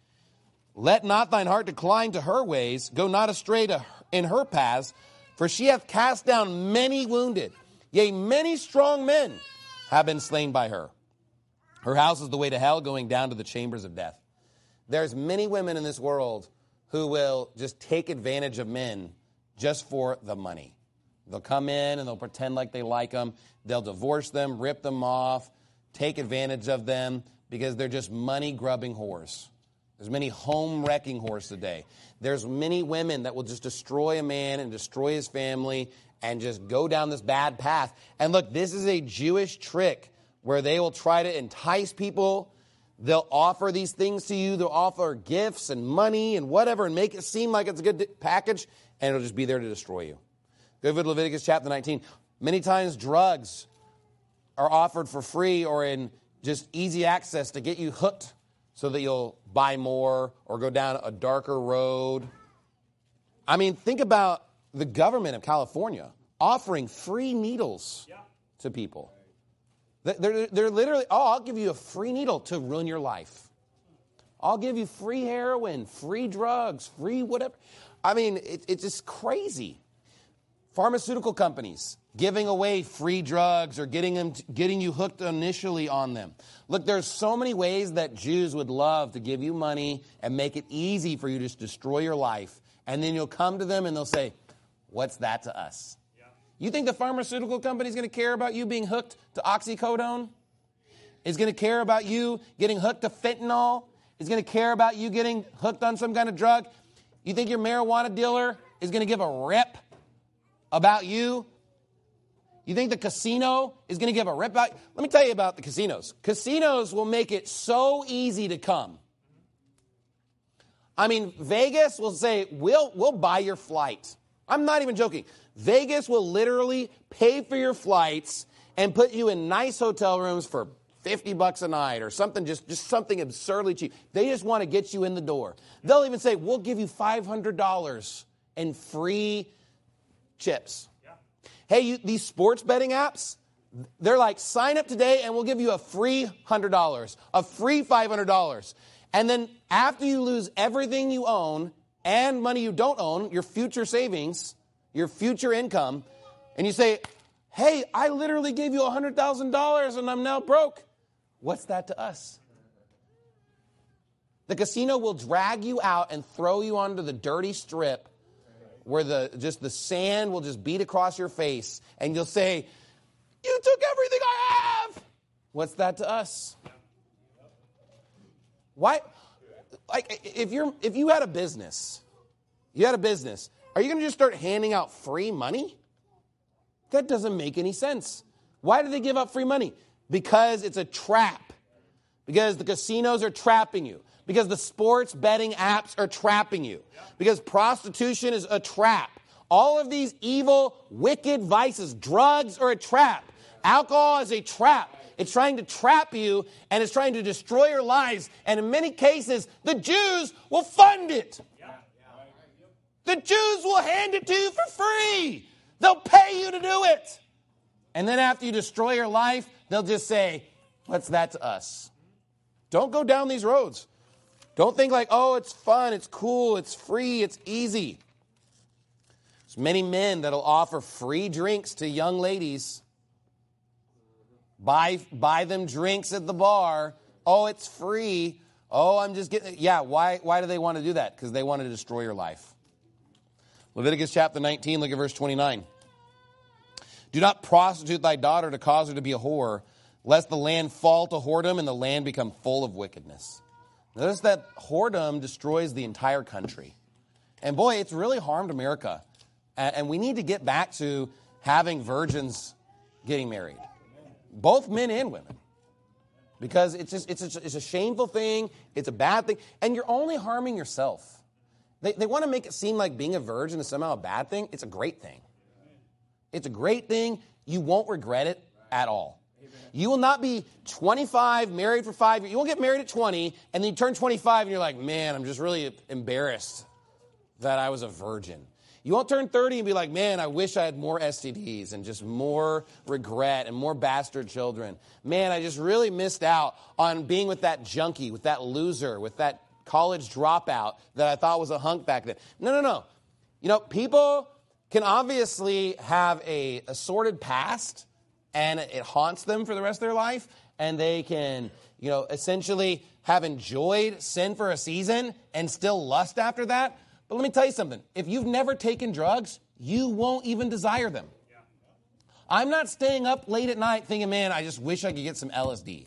Let not thine heart decline to her ways, go not astray to her, in her paths, for she hath cast down many wounded. Yea, many strong men have been slain by her. Her house is the way to hell, going down to the chambers of death. There's many women in this world who will just take advantage of men just for the money. They'll come in and they'll pretend like they like them. They'll divorce them, rip them off, take advantage of them because they're just money-grubbing whores. There's many home-wrecking whores today. There's many women that will just destroy a man and destroy his family and just go down this bad path. And look, this is a Jewish trick where they will try to entice people. They'll offer these things to you. They'll offer gifts and money and whatever and make it seem like it's a good package, and it'll just be there to destroy you. Go to Leviticus chapter nineteen. Many times drugs are offered for free or in just easy access to get you hooked so that you'll buy more or go down a darker road. I mean, think about the government of California offering free needles yeah. to people. They're, they're literally, oh, I'll give you a free needle to ruin your life. I'll give you free heroin, free drugs, free whatever. I mean, it, it's just crazy. Pharmaceutical companies giving away free drugs or getting them, getting you hooked initially on them. Look, there's so many ways that Jews would love to give you money and make it easy for you to just destroy your life. And then you'll come to them and they'll say, what's that to us? Yeah. You think the pharmaceutical company is going to care about you being hooked to oxycodone? Is going to care about you getting hooked to fentanyl? Is going to care about you getting hooked on some kind of drug? You think your marijuana dealer is going to give a rip about you? You think the casino is going to give a rip out? Let me tell you about the casinos. Casinos will make it so easy to come I mean, Vegas will say, we'll, we'll buy your flight. I'm not even joking. Vegas will literally pay for your flights and put you in nice hotel rooms for fifty bucks a night or something, just, just something absurdly cheap. They just want to get you in the door. They'll even say, we'll give you five hundred dollars in free chips. Yeah. Hey, you, these sports betting apps, they're like, sign up today and we'll give you a free one hundred dollars, a free five hundred dollars. And then after you lose everything you own and money you don't own, your future savings, your future income, and you say, hey, I literally gave you one hundred thousand dollars and I'm now broke. What's that to us? The casino will drag you out and throw you onto the dirty strip where the just the sand will just beat across your face and you'll say, you took everything I have. What's that to us? Why? Like, if you're if you had a business, you had a business, are you going to just start handing out free money? That doesn't make any sense. Why do they give out free money? Because it's a trap. Because the casinos are trapping you. Because the sports betting apps are trapping you. Because prostitution is a trap. All of these evil, wicked vices, drugs are a trap. Alcohol is a trap. It's trying to trap you, and it's trying to destroy your lives. And in many cases, the Jews will fund it. The Jews will hand it to you for free. They'll pay you to do it. And then after you destroy your life, they'll just say, what's that to us? Don't go down these roads. Don't think like, oh, it's fun, it's cool, it's free, it's easy. There's many men that'll offer free drinks to young ladies. Buy, buy them drinks at the bar. Oh, it's free. Oh, I'm just getting... Yeah, why, why do they want to do that? Because they want to destroy your life. Leviticus chapter nineteen, look at verse twenty-nine. Do not prostitute thy daughter to cause her to be a whore, lest the land fall to whoredom and the land become full of wickedness. Notice that whoredom destroys the entire country. And boy, it's really harmed America. And we need to get back to having virgins getting married. Both men and women. Because it's just it's a, it's a shameful thing. It's a bad thing. And you're only harming yourself. They, they want to make it seem like being a virgin is somehow a bad thing. It's a great thing. It's a great thing. You won't regret it at all. You will not be twenty-five, married for five years. You won't get married at twenty, and then you turn twenty-five, and you're like, man, I'm just really embarrassed that I was a virgin. You won't turn thirty and be like, man, I wish I had more S T Ds and just more regret and more bastard children. Man, I just really missed out on being with that junkie, with that loser, with that college dropout that I thought was a hunk back then. No, no, no. You know, people can obviously have a, a sordid past, and it haunts them for the rest of their life, and they can, you know, essentially have enjoyed sin for a season and still lust after that. But let me tell you something. If you've never taken drugs, you won't even desire them. I'm not staying up late at night thinking, man, I just wish I could get some L S D.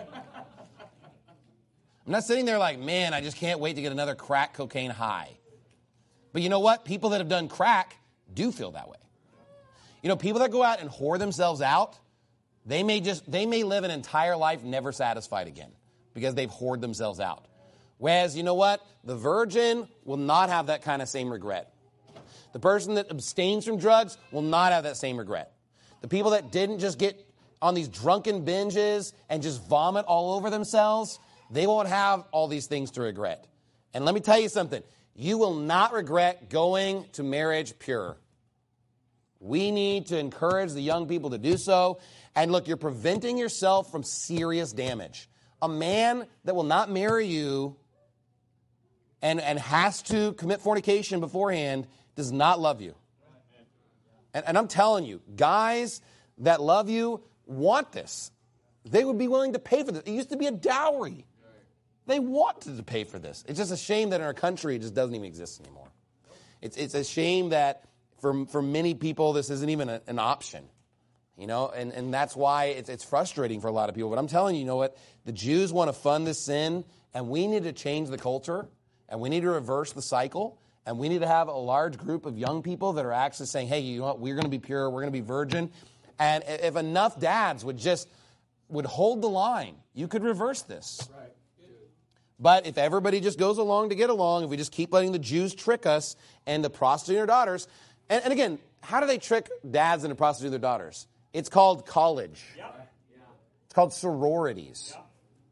I'm not sitting there like, man, I just can't wait to get another crack cocaine high. But you know what? People that have done crack do feel that way. You know, people that go out and whore themselves out, they may just they may live an entire life never satisfied again because they've whored themselves out. Whereas, you know what? The virgin will not have that kind of same regret. The person that abstains from drugs will not have that same regret. The people that didn't just get on these drunken binges and just vomit all over themselves, they won't have all these things to regret. And let me tell you something. You will not regret going to marriage pure. We need to encourage the young people to do so. And look, you're preventing yourself from serious damage. A man that will not marry you and, and has to commit fornication beforehand does not love you. And, and I'm telling you, guys that love you want this. They would be willing to pay for this. It used to be a dowry. They wanted to pay for this. It's just a shame that in our country it just doesn't even exist anymore. It's it's a shame that for for many people this isn't even a, an option. You know, and, and that's why it's it's frustrating for a lot of people. But I'm telling you, you know what? The Jews want to fund this sin, and we need to change the culture, and we need to reverse the cycle, and we need to have a large group of young people that are actually saying, hey, you know what? We're going to be pure. We're going to be virgin. And if enough dads would just would hold the line, you could reverse this. Right. But if everybody just goes along to get along, if we just keep letting the Jews trick us and the prostitute their daughters, and, and again, how do they trick dads into prostituting their daughters? It's called college. Yep. It's called sororities. Yep.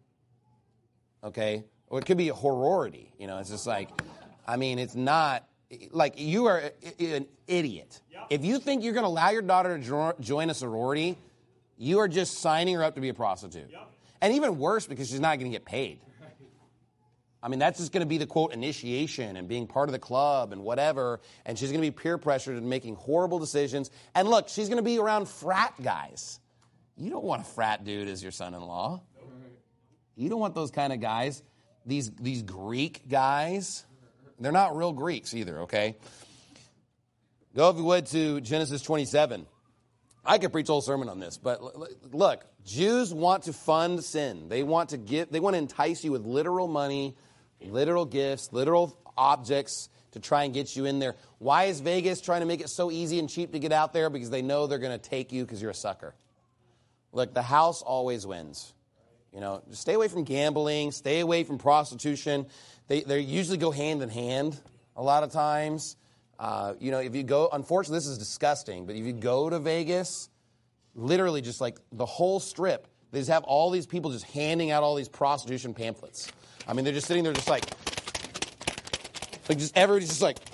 Okay? Or it could be a horority. You know, it's just like, I mean, it's not, like, you are an idiot. Yep. If you think you're going to allow your daughter to jo- join a sorority, you are just signing her up to be a prostitute. Yep. And even worse, because she's not going to get paid. I mean, that's just going to be the, quote, initiation and being part of the club and whatever. And she's going to be peer pressured and making horrible decisions. And look, she's going to be around frat guys. You don't want a frat dude as your son-in-law. You don't want those kind of guys. These, these Greek guys, they're not real Greeks either, okay? Go, if you would, to Genesis twenty-seven. I could preach a whole sermon on this, but look, Jews want to fund sin. They want to give, they want to entice you with literal money, literal gifts, literal objects to try and get you in there. Why is Vegas trying to make it so easy and cheap to get out there? Because they know they're going to take you because you're a sucker. Look, the house always wins. You know, just stay away from gambling, stay away from prostitution. They they usually go hand in hand a lot of times. Uh, you know, if you go, unfortunately, this is disgusting, but if you go to Vegas, literally just like the whole strip, they just have all these people just handing out all these prostitution pamphlets. I mean, they're just sitting there just like, like just everybody's just like,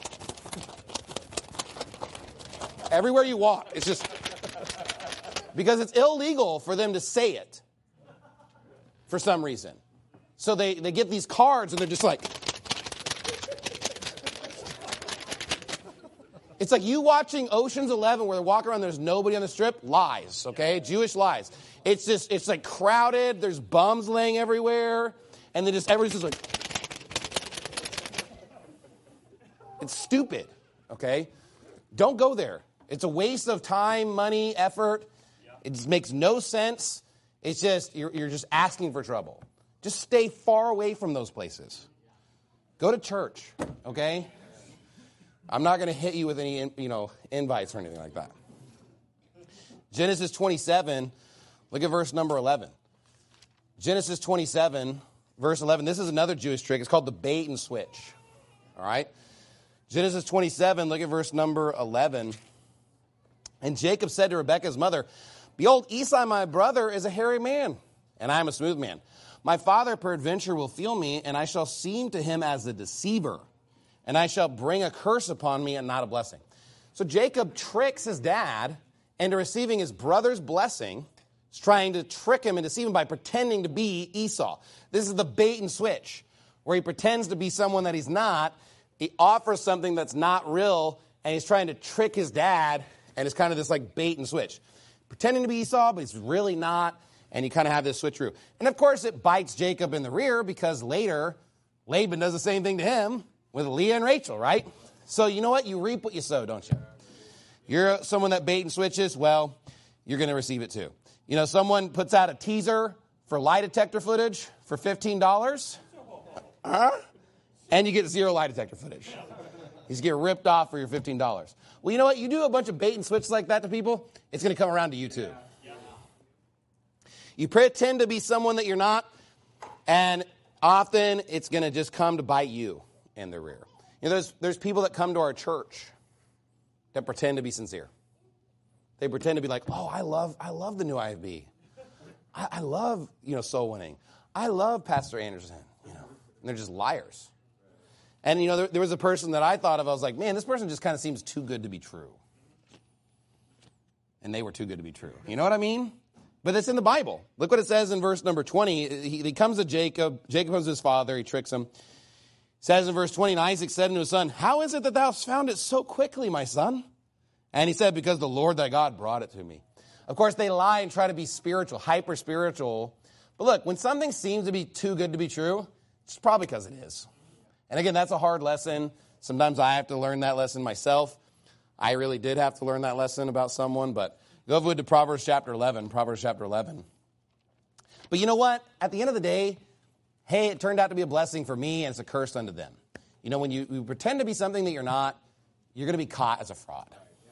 everywhere you walk, it's just, because it's illegal for them to say it for some reason. So they, they get these cards and they're just like, it's like you watching Ocean's Eleven where they walk around, there's nobody on the strip. Lies, okay? Jewish lies. It's just, it's like crowded. There's bums laying everywhere. And then just, everybody's just like, it's stupid, okay? Don't go there. It's a waste of time, money, effort. It just makes no sense. It's just, you're, you're just asking for trouble. Just stay far away from those places. Go to church, okay? I'm not going to hit you with any, you know, invites or anything like that. Genesis twenty-seven, look at verse number eleven. Genesis twenty-seven, verse eleven. This is another Jewish trick. It's called the bait and switch. All right? Genesis twenty-seven, look at verse number eleven. And Jacob said to Rebekah's mother, "Behold, Esau my brother is a hairy man, and I am a smooth man. My father peradventure will feel me, and I shall seem to him as a deceiver. And I shall bring a curse upon me and not a blessing." So Jacob tricks his dad into receiving his brother's blessing. He's trying to trick him and deceive him by pretending to be Esau. This is the bait and switch, where he pretends to be someone that he's not. He offers something that's not real, and he's trying to trick his dad, and it's kind of this like bait and switch. Pretending to be Esau, but he's really not, and you kind of have this switcheroo. And of course, it bites Jacob in the rear, because later, Laban does the same thing to him with Leah and Rachel, right? So you know what? You reap what you sow, don't you? You're someone that bait and switches, well, you're going to receive it too. You know, someone puts out a teaser for lie detector footage for fifteen dollars, uh, and you get zero lie detector footage. You just get ripped off for your fifteen dollars. Well, you know what? You do a bunch of bait and switches like that to people, it's going to come around to you too. You pretend to be someone that you're not, and often it's going to just come to bite you in the rear. You know, there's there's people that come to our church that pretend to be sincere. They pretend to be like, oh, I love I love the new I F B. I, I love, you know, soul winning. I love Pastor Anderson. You know, and they're just liars. And you know, there, there was a person that I thought of. I was like, man, this person just kind of seems too good to be true. And they were too good to be true. You know what I mean? But it's in the Bible. Look what it says in verse number twenty. He, he comes to Jacob. Jacob comes to his father. He tricks him. Says in verse twenty, and Isaac said unto his son, "How is it that thou hast found it so quickly, my son?" And he said, "Because the Lord thy God brought it to me." Of course, they lie and try to be spiritual, hyper-spiritual. But look, when something seems to be too good to be true, it's probably because it is. And again, that's a hard lesson. Sometimes I have to learn that lesson myself. I really did have to learn that lesson about someone. But go over to Proverbs chapter eleven, Proverbs chapter eleven. But you know what? At the end of the day, hey, it turned out to be a blessing for me, and it's a curse unto them. You know, when you, you pretend to be something that you're not, you're going to be caught as a fraud.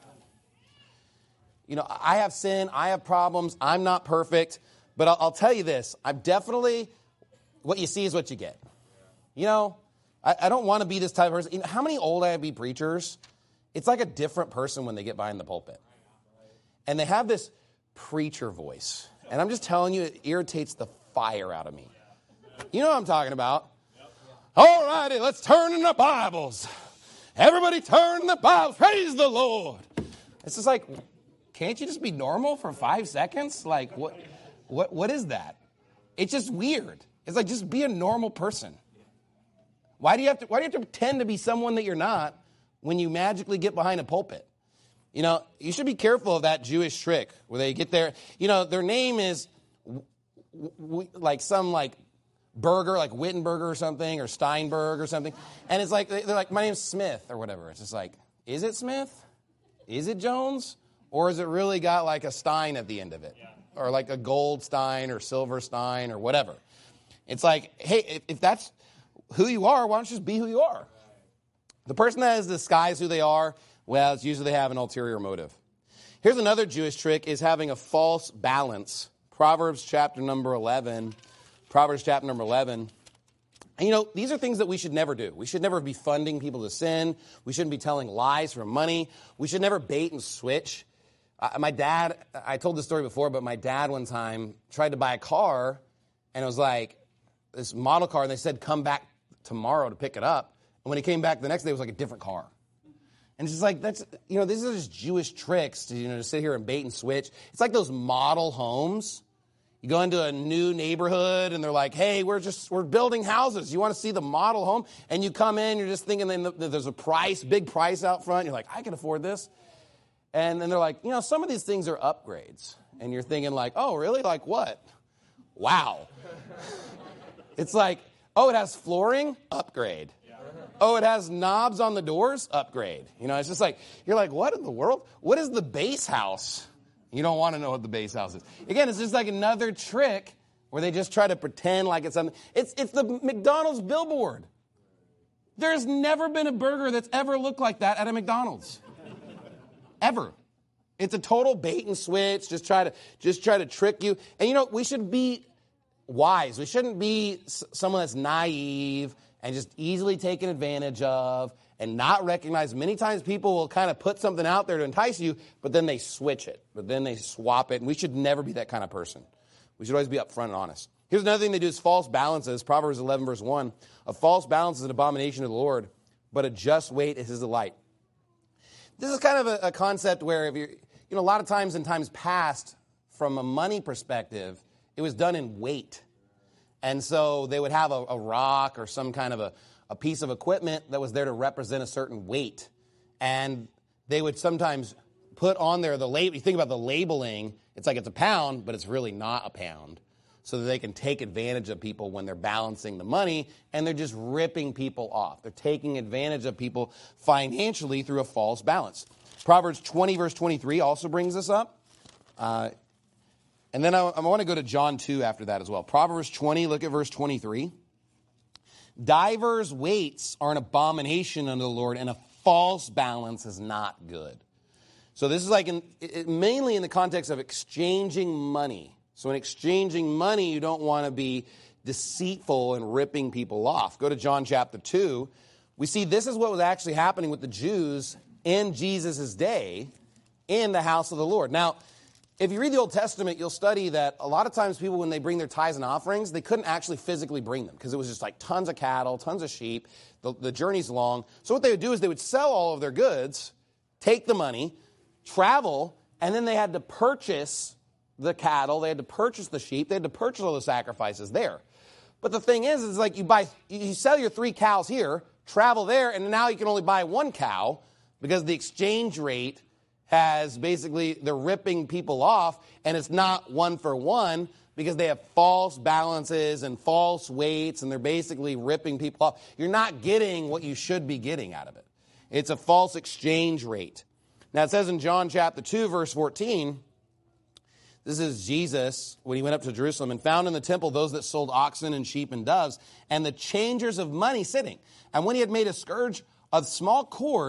You know, I have sin, I have problems, I'm not perfect, but I'll, I'll tell you this, I'm definitely, what you see is what you get. You know, I, I don't want to be this type of person. You know, how many old I B preachers, it's like a different person when they get behind the pulpit. And they have this preacher voice. And I'm just telling you, it irritates the fire out of me. You know what I'm talking about. All righty, let's turn in the Bibles. Everybody turn in the Bibles. Praise the Lord. It's just like, can't you just be normal for five seconds? Like, what, what, what is that? It's just weird. It's like, just be a normal person. Why do you have to, why do you have to pretend to be someone that you're not when you magically get behind a pulpit? You know, you should be careful of that Jewish trick where they get there. You know, their name is w- w- like some like burger, like Wittenberger or something, or Steinberg or something. And it's like, they're like, my name's Smith or whatever. It's just like, is it Smith? Is it Jones? Or has it really got like a Stein at the end of it? Yeah. Or like a gold Stein or silver Stein or whatever. It's like, hey, if, if that's who you are, why don't you just be who you are? The person that has disguised who they are, well, it's usually they have an ulterior motive. Here's another Jewish trick, is having a false balance. Proverbs chapter number eleven. Proverbs chapter number eleven. And you know, these are things that we should never do. We should never be funding people to sin. We shouldn't be telling lies for money. We should never bait and switch. Uh, my dad, I told this story before, but my dad one time tried to buy a car, and it was like this model car, and they said, come back tomorrow to pick it up. And when he came back the next day, it was like a different car. And it's just like, that's, you know, these are just Jewish tricks to, you know, to sit here and bait and switch. It's like those model homes. You go into a new neighborhood and they're like, hey, we're just, we're building houses. You want to see the model home? And you come in, you're just thinking that there's a price, big price out front. You're like, I can afford this. And then they're like, you know, some of these things are upgrades. And you're thinking like, oh, really? Like what? Wow. It's like, oh, it has flooring? Upgrade. Oh, it has knobs on the doors? Upgrade. You know, it's just like, you're like, what in the world? What is the base house? You don't want to know what the base house is. Again, it's just like another trick where they just try to pretend like it's something. It's, it's the McDonald's billboard. There's never been a burger that's ever looked like that at a McDonald's. Ever. It's a total bait and switch. Just try to, just try to trick you. And you know, we should be wise. We shouldn't be someone that's naive and just easily taken advantage of and not recognize. Many times people will kind of put something out there to entice you, but then they switch it. But then they swap it. And we should never be that kind of person. We should always be upfront and honest. Here's another thing they do is false balances. Proverbs eleven, verse one. A false balance is an abomination to the Lord, but a just weight is his delight. This is kind of a, a concept where, if you're, you know, a lot of times in times past, from a money perspective, it was done in weight. And so they would have a, a rock or some kind of a, a piece of equipment that was there to represent a certain weight. And they would sometimes put on there the label. You think about the labeling, it's like it's a pound, but it's really not a pound. So that they can take advantage of people when they're balancing the money, and they're just ripping people off. They're taking advantage of people financially through a false balance. Proverbs twenty, verse twenty-three also brings this up. Uh, and then I, I want to go to John two after that as well. Proverbs twenty, look at verse twenty-three. Divers weights are an abomination unto the Lord, and a false balance is not good. So this is like in, it, mainly in the context of exchanging money. So in exchanging money, you don't want to be deceitful and ripping people off. Go to John chapter two. We see this is what was actually happening with the Jews in Jesus' day in the house of the Lord. Now, if you read the Old Testament, you'll study that a lot of times people, when they bring their tithes and offerings, they couldn't actually physically bring them because it was just like tons of cattle, tons of sheep. The, the journey's long. So what they would do is they would sell all of their goods, take the money, travel, and then they had to purchase the cattle, they had to purchase the sheep, they had to purchase all the sacrifices there. But the thing is, is like you buy, you sell your three cows here, travel there, and now you can only buy one cow because the exchange rate has basically, they're ripping people off, and it's not one for one because they have false balances and false weights, and they're basically ripping people off. You're not getting what you should be getting out of it. It's a false exchange rate. Now it says in John chapter two, verse fourteen, this is Jesus when he went up to Jerusalem and found in the temple those that sold oxen and sheep and doves and the changers of money sitting. And when he had made a scourge of small cords,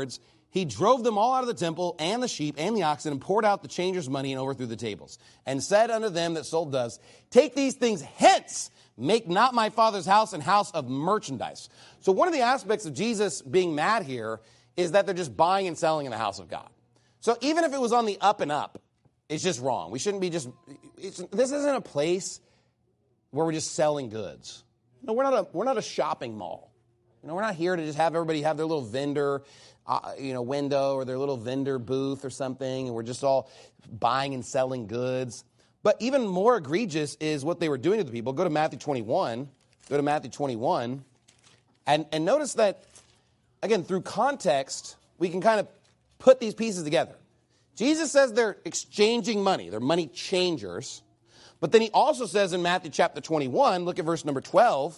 he drove them all out of the temple and the sheep and the oxen and poured out the changers' money and overthrew the tables and said unto them that sold doves, take these things hence, make not my Father's house an house of merchandise. So one of the aspects of Jesus being mad here is that they're just buying and selling in the house of God. So even if it was on the up and up, it's just wrong. We shouldn't be just, it's, this isn't a place where we're just selling goods. No, we're not a, we're not a shopping mall. You know, we're not here to just have everybody have their little vendor, uh, you know, window or their little vendor booth or something, and we're just all buying and selling goods. But even more egregious is what they were doing to the people. Go to Matthew twenty-one. Go to Matthew twenty-one. And, and notice that, again, through context, we can kind of put these pieces together. Jesus says they're exchanging money. They're money changers. But then he also says in Matthew chapter twenty-one, look at verse number twelve.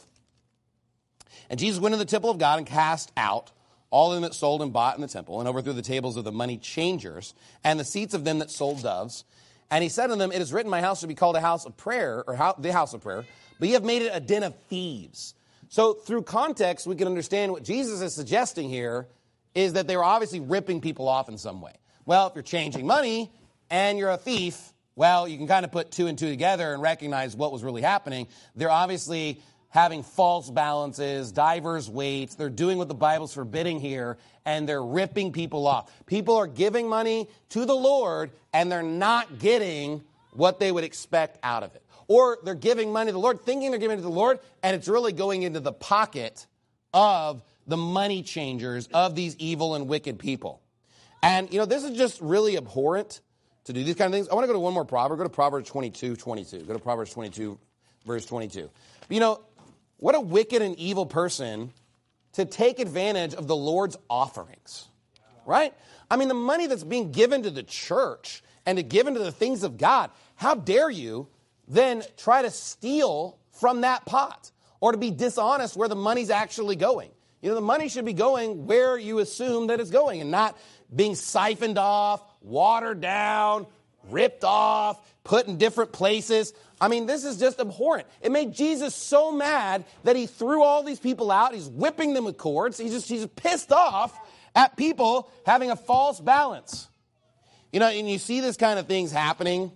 And Jesus went into the temple of God and cast out all of them that sold and bought in the temple, and overthrew the tables of the money changers and the seats of them that sold doves. And he said to them, it is written, my house shall be called a house of prayer, or how, the house of prayer, but ye have made it a den of thieves. So through context, we can understand what Jesus is suggesting here is that they were obviously ripping people off in some way. Well, if you're changing money and you're a thief, well, you can kind of put two and two together and recognize what was really happening. They're obviously having false balances, divers weights. They're doing what the Bible's forbidding here, and they're ripping people off. People are giving money to the Lord, and they're not getting what they would expect out of it. Or they're giving money to the Lord, thinking they're giving it to the Lord, and it's really going into the pocket of the money changers, of these evil and wicked people. And, you know, this is just really abhorrent to do these kind of things. I want to go to one more proverb. Go to Proverbs twenty-two twenty-two. Go to Proverbs twenty-two, verse twenty-two. But, you know, what a wicked and evil person to take advantage of the Lord's offerings, right? I mean, the money that's being given to the church and to given to the things of God, how dare you then try to steal from that pot or to be dishonest where the money's actually going? You know, the money should be going where you assume that it's going and not being siphoned off, watered down, ripped off, put in different places. I mean, this is just abhorrent. It made Jesus so mad that he threw all these people out. He's whipping them with cords. He's just he's pissed off at people having a false balance. You know, and you see this kind of things happening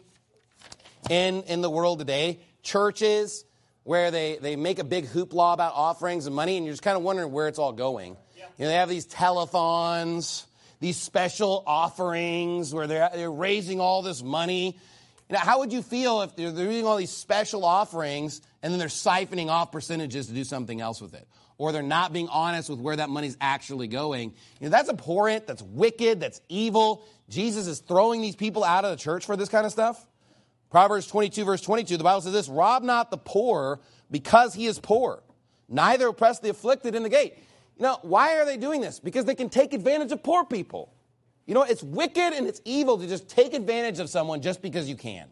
in, in the world today. Churches where they, they make a big hoopla about offerings and money, and you're just kind of wondering where it's all going. Yeah. You know, they have these telethons, these special offerings where they're, they're raising all this money. You know, how would you feel if they're, they're doing all these special offerings and then they're siphoning off percentages to do something else with it? Or they're not being honest with where that money's actually going. You know, that's abhorrent, that's wicked, that's evil. Jesus is throwing these people out of the church for this kind of stuff. Proverbs twenty-two, verse twenty-two, the Bible says this, rob not the poor because he is poor, neither oppress the afflicted in the gate. You know, why are they doing this? Because they can take advantage of poor people. You know, it's wicked and it's evil to just take advantage of someone just because you can.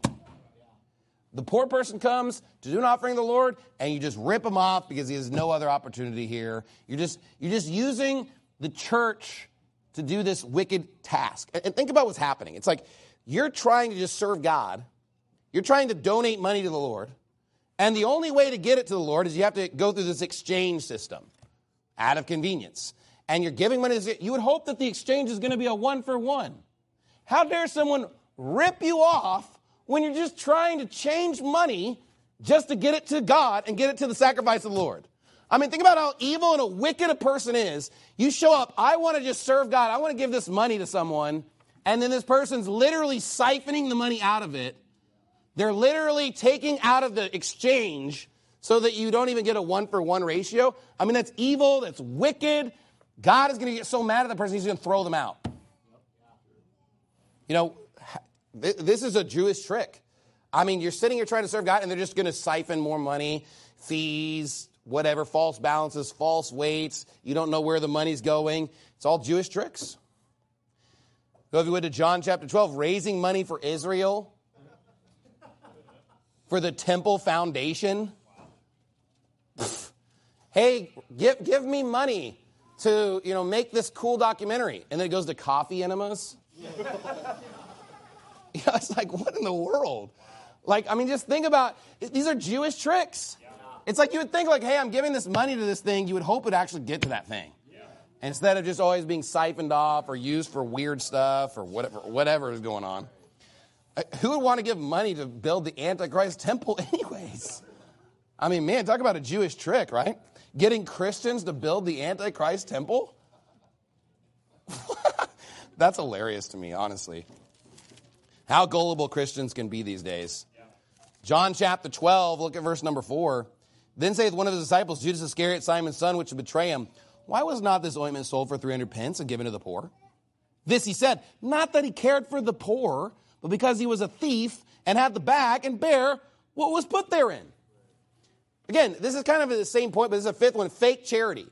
The poor person comes to do an offering to the Lord, and you just rip him off because he has no other opportunity here. You're just, you're just using the church to do this wicked task. And think about what's happening. It's like you're trying to just serve God. You're trying to donate money to the Lord. And the only way to get it to the Lord is you have to go through this exchange system out of convenience. And you're giving money. You would hope that the exchange is going to be a one for one. How dare someone rip you off when you're just trying to change money just to get it to God and get it to the sacrifice of the Lord? I mean, think about how evil and a wicked a person is. You show up, I want to just serve God. I want to give this money to someone. And then this person's literally siphoning the money out of it. They're literally taking out of the exchange so that you don't even get a one-for-one ratio. I mean, that's evil. That's wicked. God is going to get so mad at the person, he's going to throw them out. You know, this is a Jewish trick. I mean, you're sitting here trying to serve God, and they're just going to siphon more money, fees, whatever, false balances, false weights. You don't know where the money's going. It's all Jewish tricks. Go, if you would, to John chapter twelve, raising money for Israel, for the temple foundation. Hey, give give me money to, you know, make this cool documentary. And then it goes to coffee enemas. You know, it's like, what in the world? Like, I mean, just think about, these are Jewish tricks. It's like you would think, like, hey, I'm giving this money to this thing. You would hope it actually get to that thing. instead of just always being siphoned off or used for weird stuff or whatever, whatever is going on. Who would want to give money to build the Antichrist temple anyways? I mean, man, talk about a Jewish trick, right? Getting Christians to build the Antichrist temple? That's hilarious to me, honestly. How gullible Christians can be these days. John chapter twelve, look at verse number four. Then saith one of his disciples, Judas Iscariot, Simon's son, which would betray him, why was not this ointment sold for three hundred pence and given to the poor? This he said, not that he cared for the poor, but because he was a thief and had the bag and bear what was put therein. Again, this is kind of the same point, but this is a fifth one, fake charity.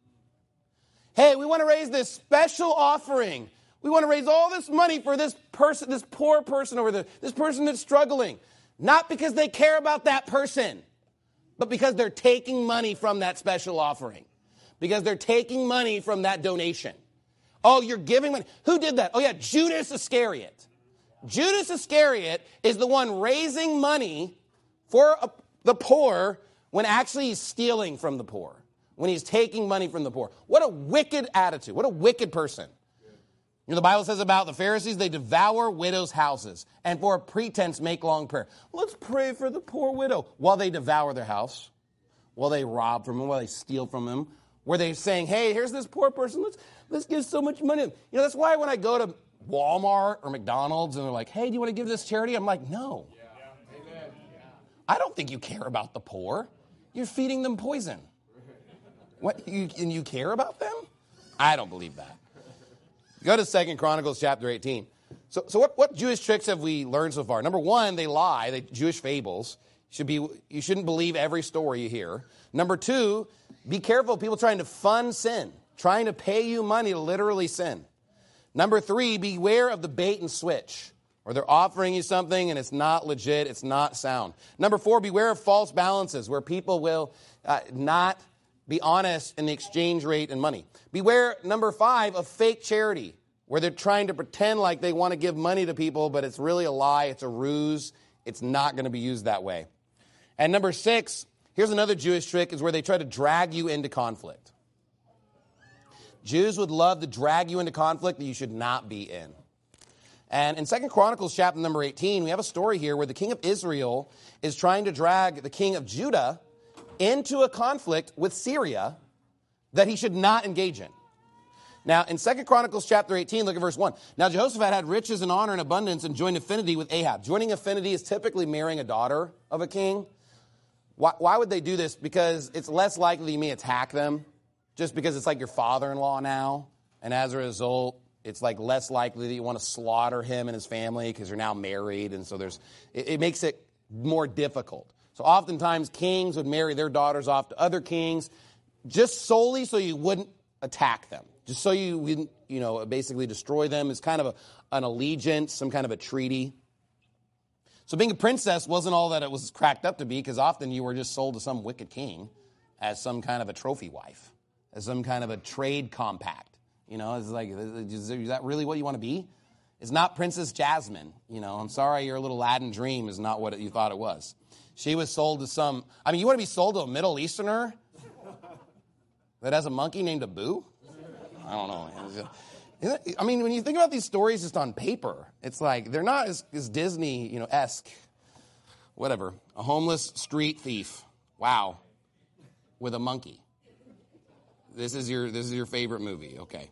Hey, we want to raise this special offering. We want to raise all this money for this person, this poor person over there, this person that's struggling. Not because they care about that person, but because they're taking money from that special offering. Because they're taking money from that donation. Oh, you're giving money. Who did that? Oh, yeah, Judas Iscariot. Judas Iscariot is the one raising money for a, the poor when actually he's stealing from the poor, when he's taking money from the poor. What a wicked attitude. What a wicked person. You know, the Bible says about the Pharisees, they devour widows' houses and for a pretense make long prayer. Let's pray for the poor widow while they devour their house, while they rob from them, while they steal from them, where they're saying, hey, here's this poor person. Let's, let's give so much money. You know, that's why when I go to Walmart or McDonald's and they're like, hey, do you want to give this charity? I'm like, no. Yeah. Amen. I don't think you care about the poor. You're feeding them poison. What? You, and you care about them? I don't believe that. Go to Second Chronicles chapter eighteen. So, so what, what Jewish tricks have we learned so far? Number one, they lie. They Jewish fables. Should be, you shouldn't believe every story you hear. Number two, be careful of people trying to fund sin, trying to pay you money to literally sin. Number three, beware of the bait and switch, or they're offering you something and it's not legit, it's not sound. Number four, beware of false balances, where people will uh, not be honest in the exchange rate and money. Beware, number five, of fake charity, where they're trying to pretend like they want to give money to people, but it's really a lie, it's a ruse, it's not going to be used that way. And number six, here's another Jewish trick, is where they try to drag you into conflict. Jews would love to drag you into conflict that you should not be in. And in Second Chronicles chapter number eighteen, we have a story here where the king of Israel is trying to drag the king of Judah into a conflict with Syria that he should not engage in. Now, in Second Chronicles chapter eighteen, look at verse one. Now, Jehoshaphat had riches and honor and abundance and joined affinity with Ahab. Joining affinity is typically marrying a daughter of a king. Why, why would they do this? Because it's less likely you may attack them, just because it's like your father-in-law now. And as a result, it's like less likely that you want to slaughter him and his family because you're now married. And so there's, it, it makes it more difficult. So oftentimes kings would marry their daughters off to other kings just solely so you wouldn't attack them. Just so you wouldn't, you know, basically destroy them. It's kind of a, an allegiance, some kind of a treaty. So being a princess wasn't all that it was cracked up to be, because often you were just sold to some wicked king as some kind of a trophy wife, as some kind of a trade compact. You know, it's like, is that really what you want to be? It's not Princess Jasmine. You know, I'm sorry, your little Aladdin dream is not what you thought it was. She was sold to some, I mean, you want to be sold to a Middle Easterner that has a monkey named Abu? I don't know. I mean, when you think about these stories just on paper, it's like they're not as, as Disney, you know, esque. Whatever. A homeless street thief. Wow. With a monkey. This is your this is your favorite movie. Okay.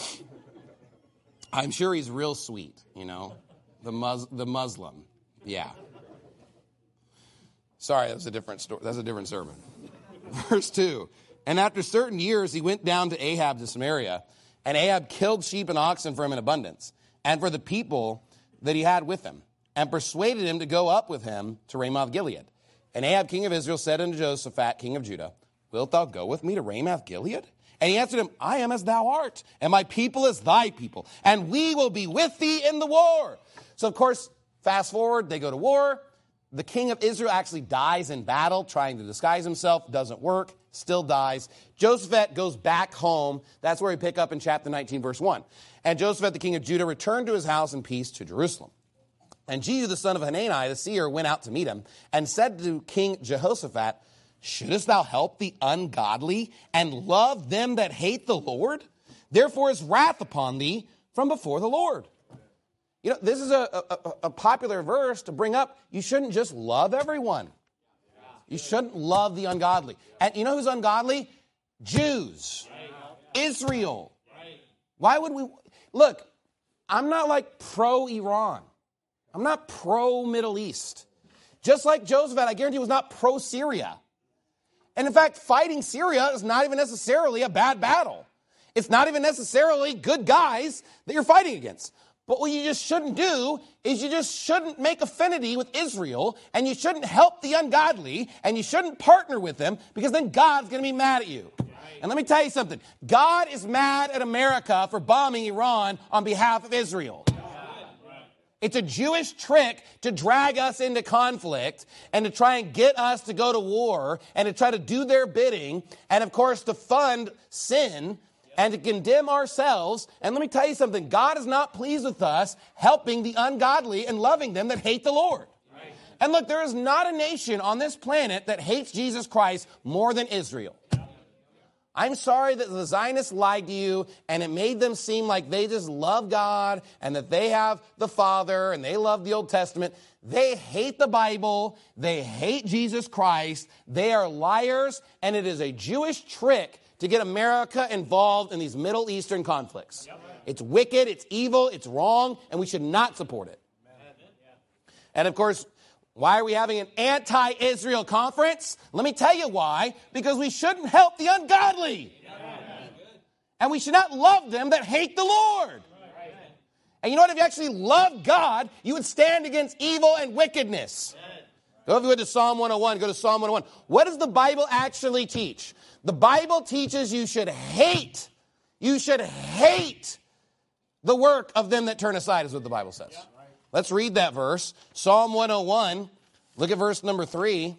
I'm sure he's real sweet, you know. The Mus the Muslim. Yeah. Sorry, that was a different story. That's a different sermon. Verse two. And after certain years, he went down to Ahab to Samaria, and Ahab killed sheep and oxen for him in abundance, and for the people that he had with him, and persuaded him to go up with him to Ramoth Gilead. And Ahab, king of Israel, said unto Jehoshaphat, king of Judah, wilt thou go with me to Ramoth Gilead? And he answered him, I am as thou art, and my people as thy people, and we will be with thee in the war. So, of course, fast forward, they go to war. The king of Israel actually dies in battle, trying to disguise himself. Doesn't work. Still dies. Jehoshaphat goes back home. That's where we pick up in chapter nineteen, verse one. And Jehoshaphat, the king of Judah, returned to his house in peace to Jerusalem. And Jehu, the son of Hanani, the seer, went out to meet him and said to King Jehoshaphat, shouldest thou help the ungodly and love them that hate the Lord? Therefore is wrath upon thee from before the Lord. You know, this is a, a, a popular verse to bring up. You shouldn't just love everyone. You shouldn't love the ungodly. And you know who's ungodly? Jews. Israel. Why would we? Look, I'm not like pro-Iran. I'm not pro-Middle East. Just like Josephat, I guarantee, was not pro-Syria. And in fact, fighting Syria is not even necessarily a bad battle. It's not even necessarily good guys that you're fighting against. But what you just shouldn't do is you just shouldn't make affinity with Israel, and you shouldn't help the ungodly, and you shouldn't partner with them, because then God's going to be mad at you. And let me tell you something. God is mad at America for bombing Iran on behalf of Israel. It's a Jewish trick to drag us into conflict and to try and get us to go to war and to try to do their bidding, and of course to fund sin and to condemn ourselves. And let me tell you something. God is not pleased with us helping the ungodly and loving them that hate the Lord. Right. And look, there is not a nation on this planet that hates Jesus Christ more than Israel. I'm sorry that the Zionists lied to you and it made them seem like they just love God and that they have the Father and they love the Old Testament. They hate the Bible. They hate Jesus Christ. They are liars, and it is a Jewish trick to get America involved in these Middle Eastern conflicts. It's wicked, it's evil, it's wrong, and we should not support it. And of course, why are we having an anti-Israel conference? Let me tell you why. Because we shouldn't help the ungodly. And we should not love them that hate the Lord. And you know what? If you actually love God, you would stand against evil and wickedness. Go if you would to Psalm one oh one, go to Psalm one oh one. What does the Bible actually teach? The Bible teaches you should hate, you should hate the work of them that turn aside, is what the Bible says. Let's read that verse. Psalm one oh one, look at verse number three.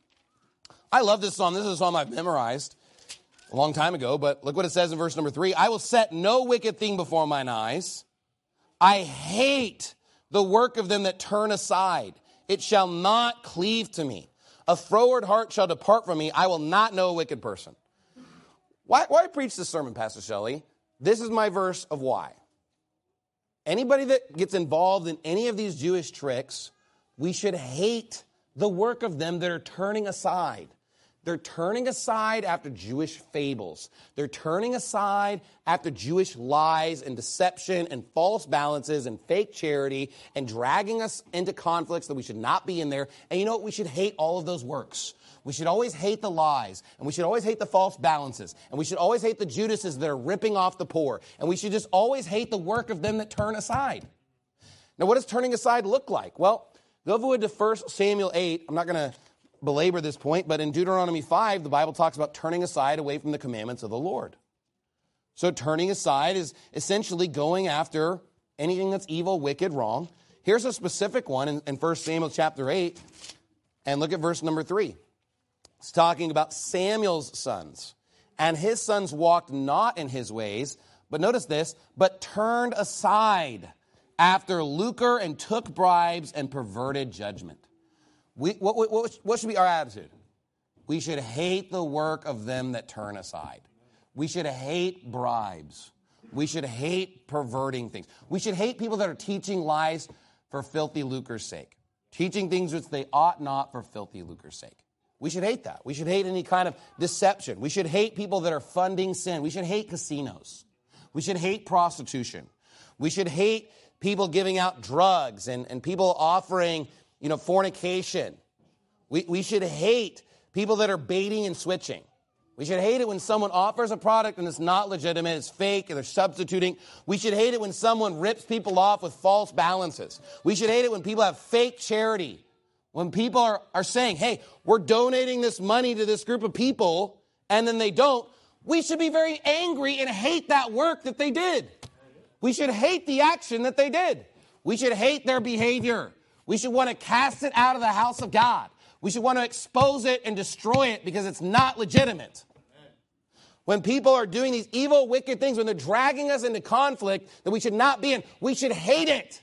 I love this psalm. This is a psalm I've memorized a long time ago, but look what it says in verse number three. I will set no wicked thing before mine eyes. I hate the work of them that turn aside. It shall not cleave to me. A froward heart shall depart from me. I will not know a wicked person. Why, why preach this sermon, Pastor Shelley? This is my verse of why. Anybody that gets involved in any of these Jewish tricks, we should hate the work of them that are turning aside. They're turning aside after Jewish fables. They're turning aside after Jewish lies and deception and false balances and fake charity and dragging us into conflicts that we should not be in there. And you know what? We should hate all of those works. We should always hate the lies, and we should always hate the false balances, and we should always hate the Judases that are ripping off the poor, and we should just always hate the work of them that turn aside. Now, what does turning aside look like? Well, go over to First Samuel eight. I'm not going to belabor this point, but in Deuteronomy five, the Bible talks about turning aside away from the commandments of the Lord. So turning aside is essentially going after anything that's evil, wicked, wrong. Here's a specific one in, in First Samuel chapter eight, and look at verse number three. It's talking about Samuel's sons. And his sons walked not in his ways, but notice this, but turned aside after lucre and took bribes and perverted judgment. We, what, what, what should be our attitude? We should hate the work of them that turn aside. We should hate bribes. We should hate perverting things. We should hate people that are teaching lies for filthy lucre's sake. Teaching things which they ought not for filthy lucre's sake. We should hate that. We should hate any kind of deception. We should hate people that are funding sin. We should hate casinos. We should hate prostitution. We should hate people giving out drugs and, and people offering, you know, fornication. We, we should hate people that are baiting and switching. We should hate it when someone offers a product and it's not legitimate, it's fake, and they're substituting. We should hate it when someone rips people off with false balances. We should hate it when people have fake charity. When people are, are saying, hey, we're donating this money to this group of people, and then they don't, we should be very angry and hate that work that they did. We should hate the action that they did. We should hate their behavior. We should want to cast it out of the house of God. We should want to expose it and destroy it because it's not legitimate. When people are doing these evil, wicked things, when they're dragging us into conflict that we should not be in, we should hate it.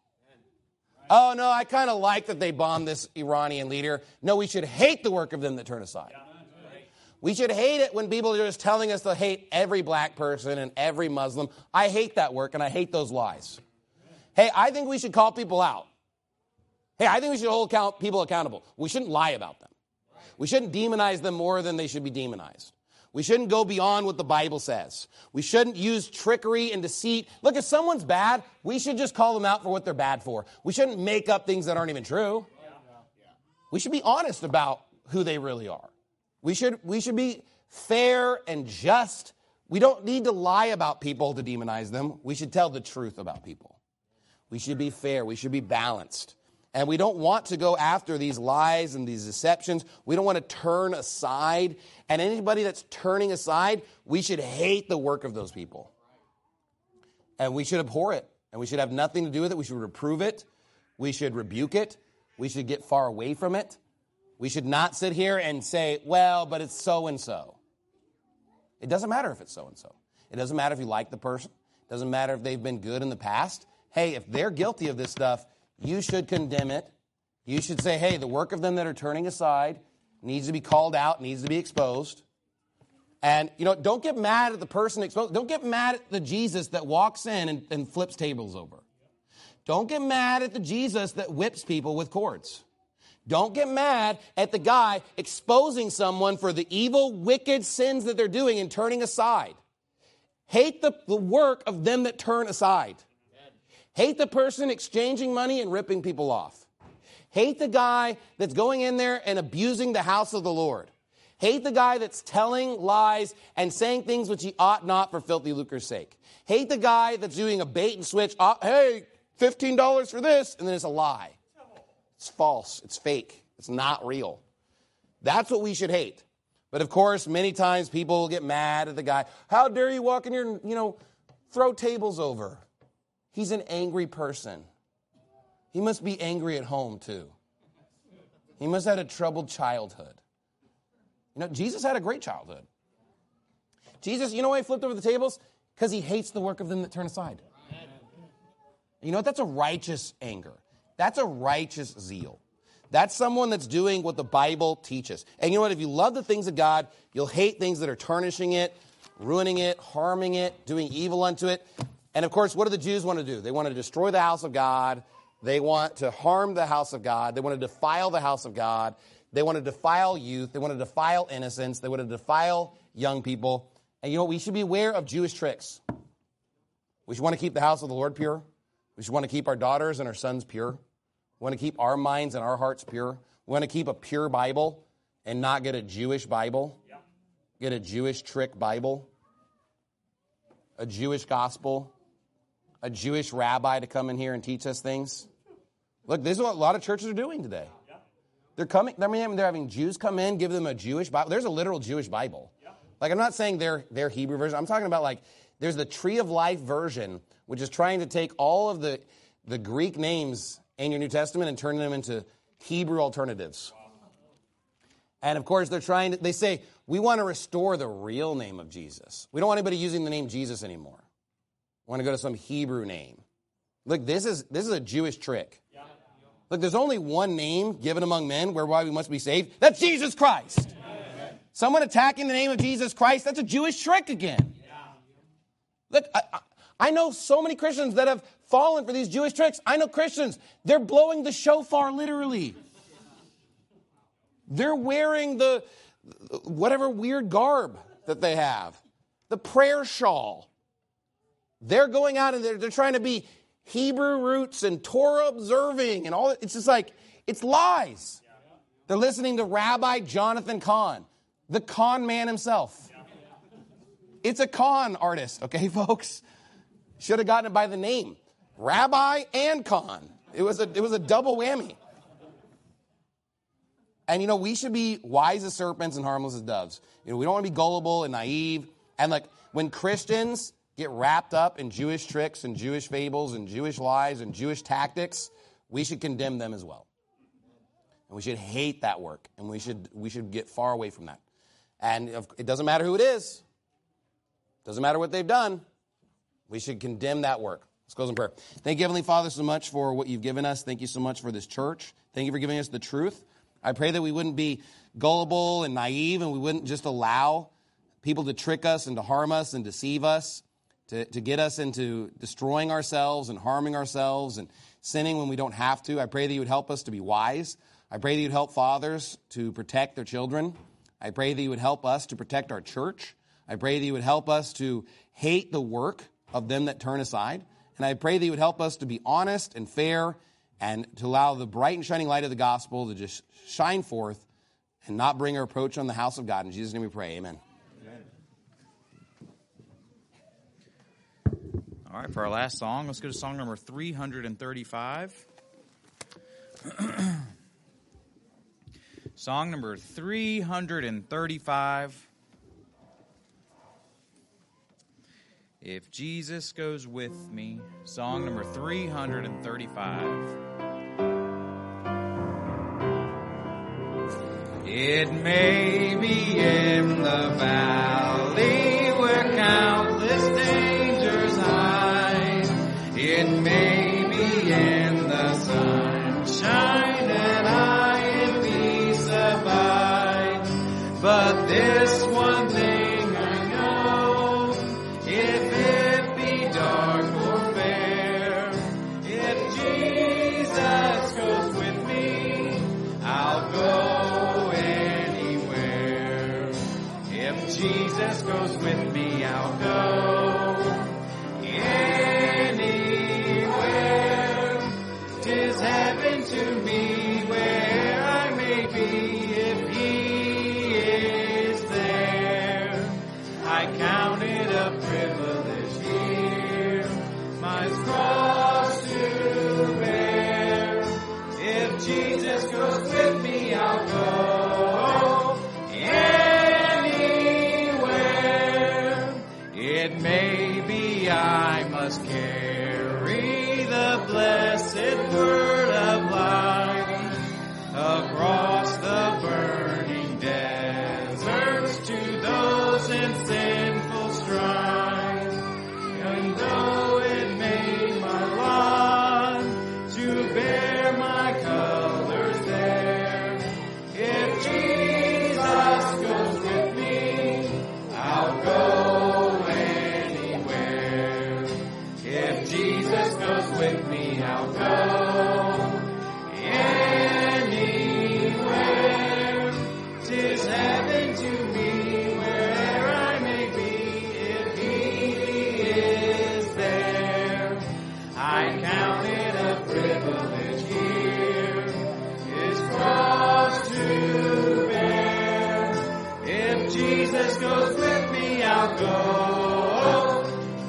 Oh, no, I kind of like that they bombed this Iranian leader. No, we should hate the work of them that turn aside. We should hate it when people are just telling us to hate every black person and every Muslim. I hate that work, and I hate those lies. Hey, I think we should call people out. Hey, I think we should hold count, people accountable. We shouldn't lie about them. We shouldn't demonize them more than they should be demonized. We shouldn't go beyond what the Bible says. We shouldn't use trickery and deceit. Look, if someone's bad, we should just call them out for what they're bad for. We shouldn't make up things that aren't even true. We should be honest about who they really are. We should, we should be fair and just. We don't need to lie about people to demonize them. We should tell the truth about people. We should be fair. We should be balanced. And we don't want to go after these lies and these deceptions. We don't want to turn aside. And anybody that's turning aside, we should hate the work of those people. And we should abhor it. And we should have nothing to do with it. We should reprove it. We should rebuke it. We should get far away from it. We should not sit here and say, well, but it's so-and-so. It doesn't matter if it's so-and-so. It doesn't matter if you like the person. It doesn't matter if they've been good in the past. Hey, if they're guilty of this stuff, you should condemn it. You should say, hey, the work of them that are turning aside needs to be called out, needs to be exposed. And, you know, don't get mad at the person exposed. Don't get mad at the Jesus that walks in and, and flips tables over. Don't get mad at the Jesus that whips people with cords. Don't get mad at the guy exposing someone for the evil, wicked sins that they're doing and turning aside. Hate the, the work of them that turn aside. Hate the person exchanging money and ripping people off. Hate the guy that's going in there and abusing the house of the Lord. Hate the guy that's telling lies and saying things which he ought not for filthy lucre's sake. Hate the guy that's doing a bait and switch. Oh, hey, fifteen dollars for this, and then it's a lie. It's false. It's fake. It's not real. That's what we should hate. But of course, many times people will get mad at the guy. How dare you walk in here and, you know, throw tables over? He's an angry person. He must be angry at home too. He must have had a troubled childhood. You know, Jesus had a great childhood. Jesus, you know why he flipped over the tables? Because he hates the work of them that turn aside. You know what? That's a righteous anger. That's a righteous zeal. That's someone that's doing what the Bible teaches. And you know what? If you love the things of God, you'll hate things that are tarnishing it, ruining it, harming it, doing evil unto it. And of course, what do the Jews want to do? They want to destroy the house of God. They want to harm the house of God. They want to defile the house of God. They want to defile youth. They want to defile innocence. They want to defile young people. And you know, we should be aware of Jewish tricks. We should want to keep the house of the Lord pure. We should want to keep our daughters and our sons pure. We want to keep our minds and our hearts pure. We want to keep a pure Bible and not get a Jewish Bible. Get a Jewish trick Bible. A Jewish gospel. A Jewish rabbi to come in here and teach us things. Look, this is what a lot of churches are doing today. They're coming, they're having Jews come in, give them a Jewish Bible. There's a literal Jewish Bible. Like, I'm not saying they're, they're Hebrew version. I'm talking about, like, there's the Tree of Life version, which is trying to take all of the, the Greek names in your New Testament and turn them into Hebrew alternatives. And, of course, they're trying to, they say, we want to restore the real name of Jesus. We don't want anybody using the name Jesus anymore. We want to go to some Hebrew name. Look, this is this is a Jewish trick. Look, there's only one name given among men whereby we must be saved. That's Jesus Christ. Amen. Someone attacking the name of Jesus Christ, that's a Jewish trick again. Yeah. Look, I, I know so many Christians that have fallen for these Jewish tricks. I know Christians, they're blowing the shofar literally. They're wearing the whatever weird garb that they have, the prayer shawl. They're going out and they're, they're trying to be Hebrew roots and Torah observing and all that. It's just like, it's lies. They're listening to Rabbi Jonathan Cahn, the con man himself. It's a con artist, okay, folks? Should have gotten it by the name. Rabbi and con. It was a, it was a double whammy. And, you know, we should be wise as serpents and harmless as doves. You know, we don't want to be gullible and naive. And, like, when Christians get wrapped up in Jewish tricks and Jewish fables and Jewish lies and Jewish tactics, we should condemn them as well. And we should hate that work, and we should we should get far away from that. And it doesn't matter who it is. It doesn't matter what they've done. We should condemn that work. Let's close in prayer. Thank you, Heavenly Father, so much for what you've given us. Thank you so much for this church. Thank you for giving us the truth. I pray that we wouldn't be gullible and naive, and we wouldn't just allow people to trick us and to harm us and deceive us, to, to get us into destroying ourselves and harming ourselves and sinning when we don't have to. I pray that you would help us to be wise. I pray that you'd help fathers to protect their children. I pray that you would help us to protect our church. I pray that you would help us to hate the work of them that turn aside. And I pray that you would help us to be honest and fair and to allow the bright and shining light of the gospel to just shine forth and not bring a reproach on the house of God. In Jesus' name we pray, amen. All right, for our last song, let's go to song number three hundred thirty-five. Song number three hundred thirty-five. If Jesus Goes With Me, song number three hundred thirty-five. It may be in the valley where countless dangers hide. It may be in the sunshine and I in peace abide. But this one thing I know, if it be dark or fair, if Jesus goes with me, I'll go anywhere. If Jesus goes with me, I'll go anywhere. 'Tis heaven to me where I may be if He is there. I count it a privilege here, my cross to bear. If Jesus goes with me, I'll go anywhere. It may be I must carry the blessed word of life across the burning deserts to those in sinful strife. And though it may my lot to bear my colors there, if Jesus goes with me, I'll go anywhere. If Jesus goes with me, I'll go anywhere. 'Tis heaven to me where I may be if He is there. I count it a privilege here, His cross to bear. If Jesus goes with me, I'll go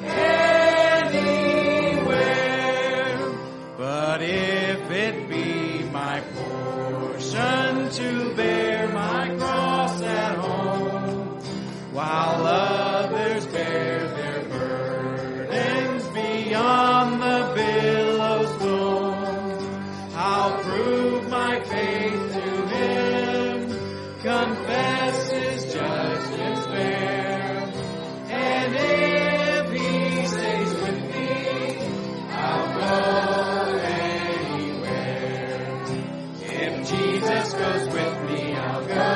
anywhere. But if it be my portion to bear my cross at home, while others bear their burdens beyond the billow's foam, I'll prove my faith to Him, confess His judgment's fair, and if He stays with me, I'll go anywhere. If Jesus goes with me, I'll go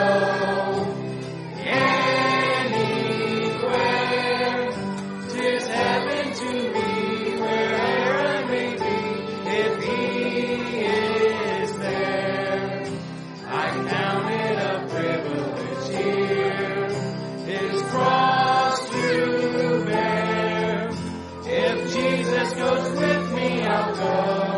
anywhere. 'Tis heaven to me where I may be if He is there. I count it a privilege here, His cross to bear. If Jesus goes with me, I'll go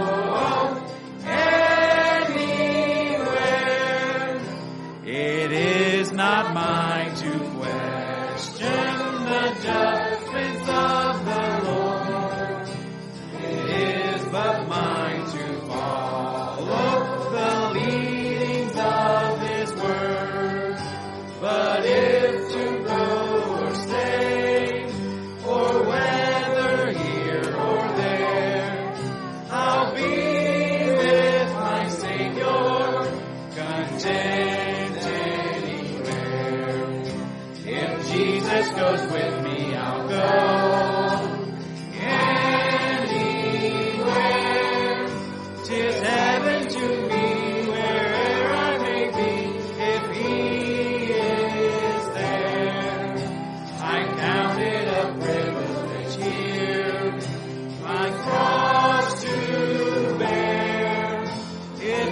anywhere. It is not mine to question the judgments of the Lord. It is but mine to follow the leadings of His word. But if to go or stay, or whether here or there, I'll be with my Savior, content anywhere. If Jesus goes with me, I'll go anywhere. 'Tis heaven to me where'er I may be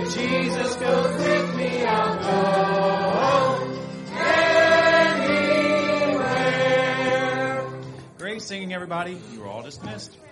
If Jesus goes with me, I'll go anywhere. Great singing, everybody. You are all dismissed.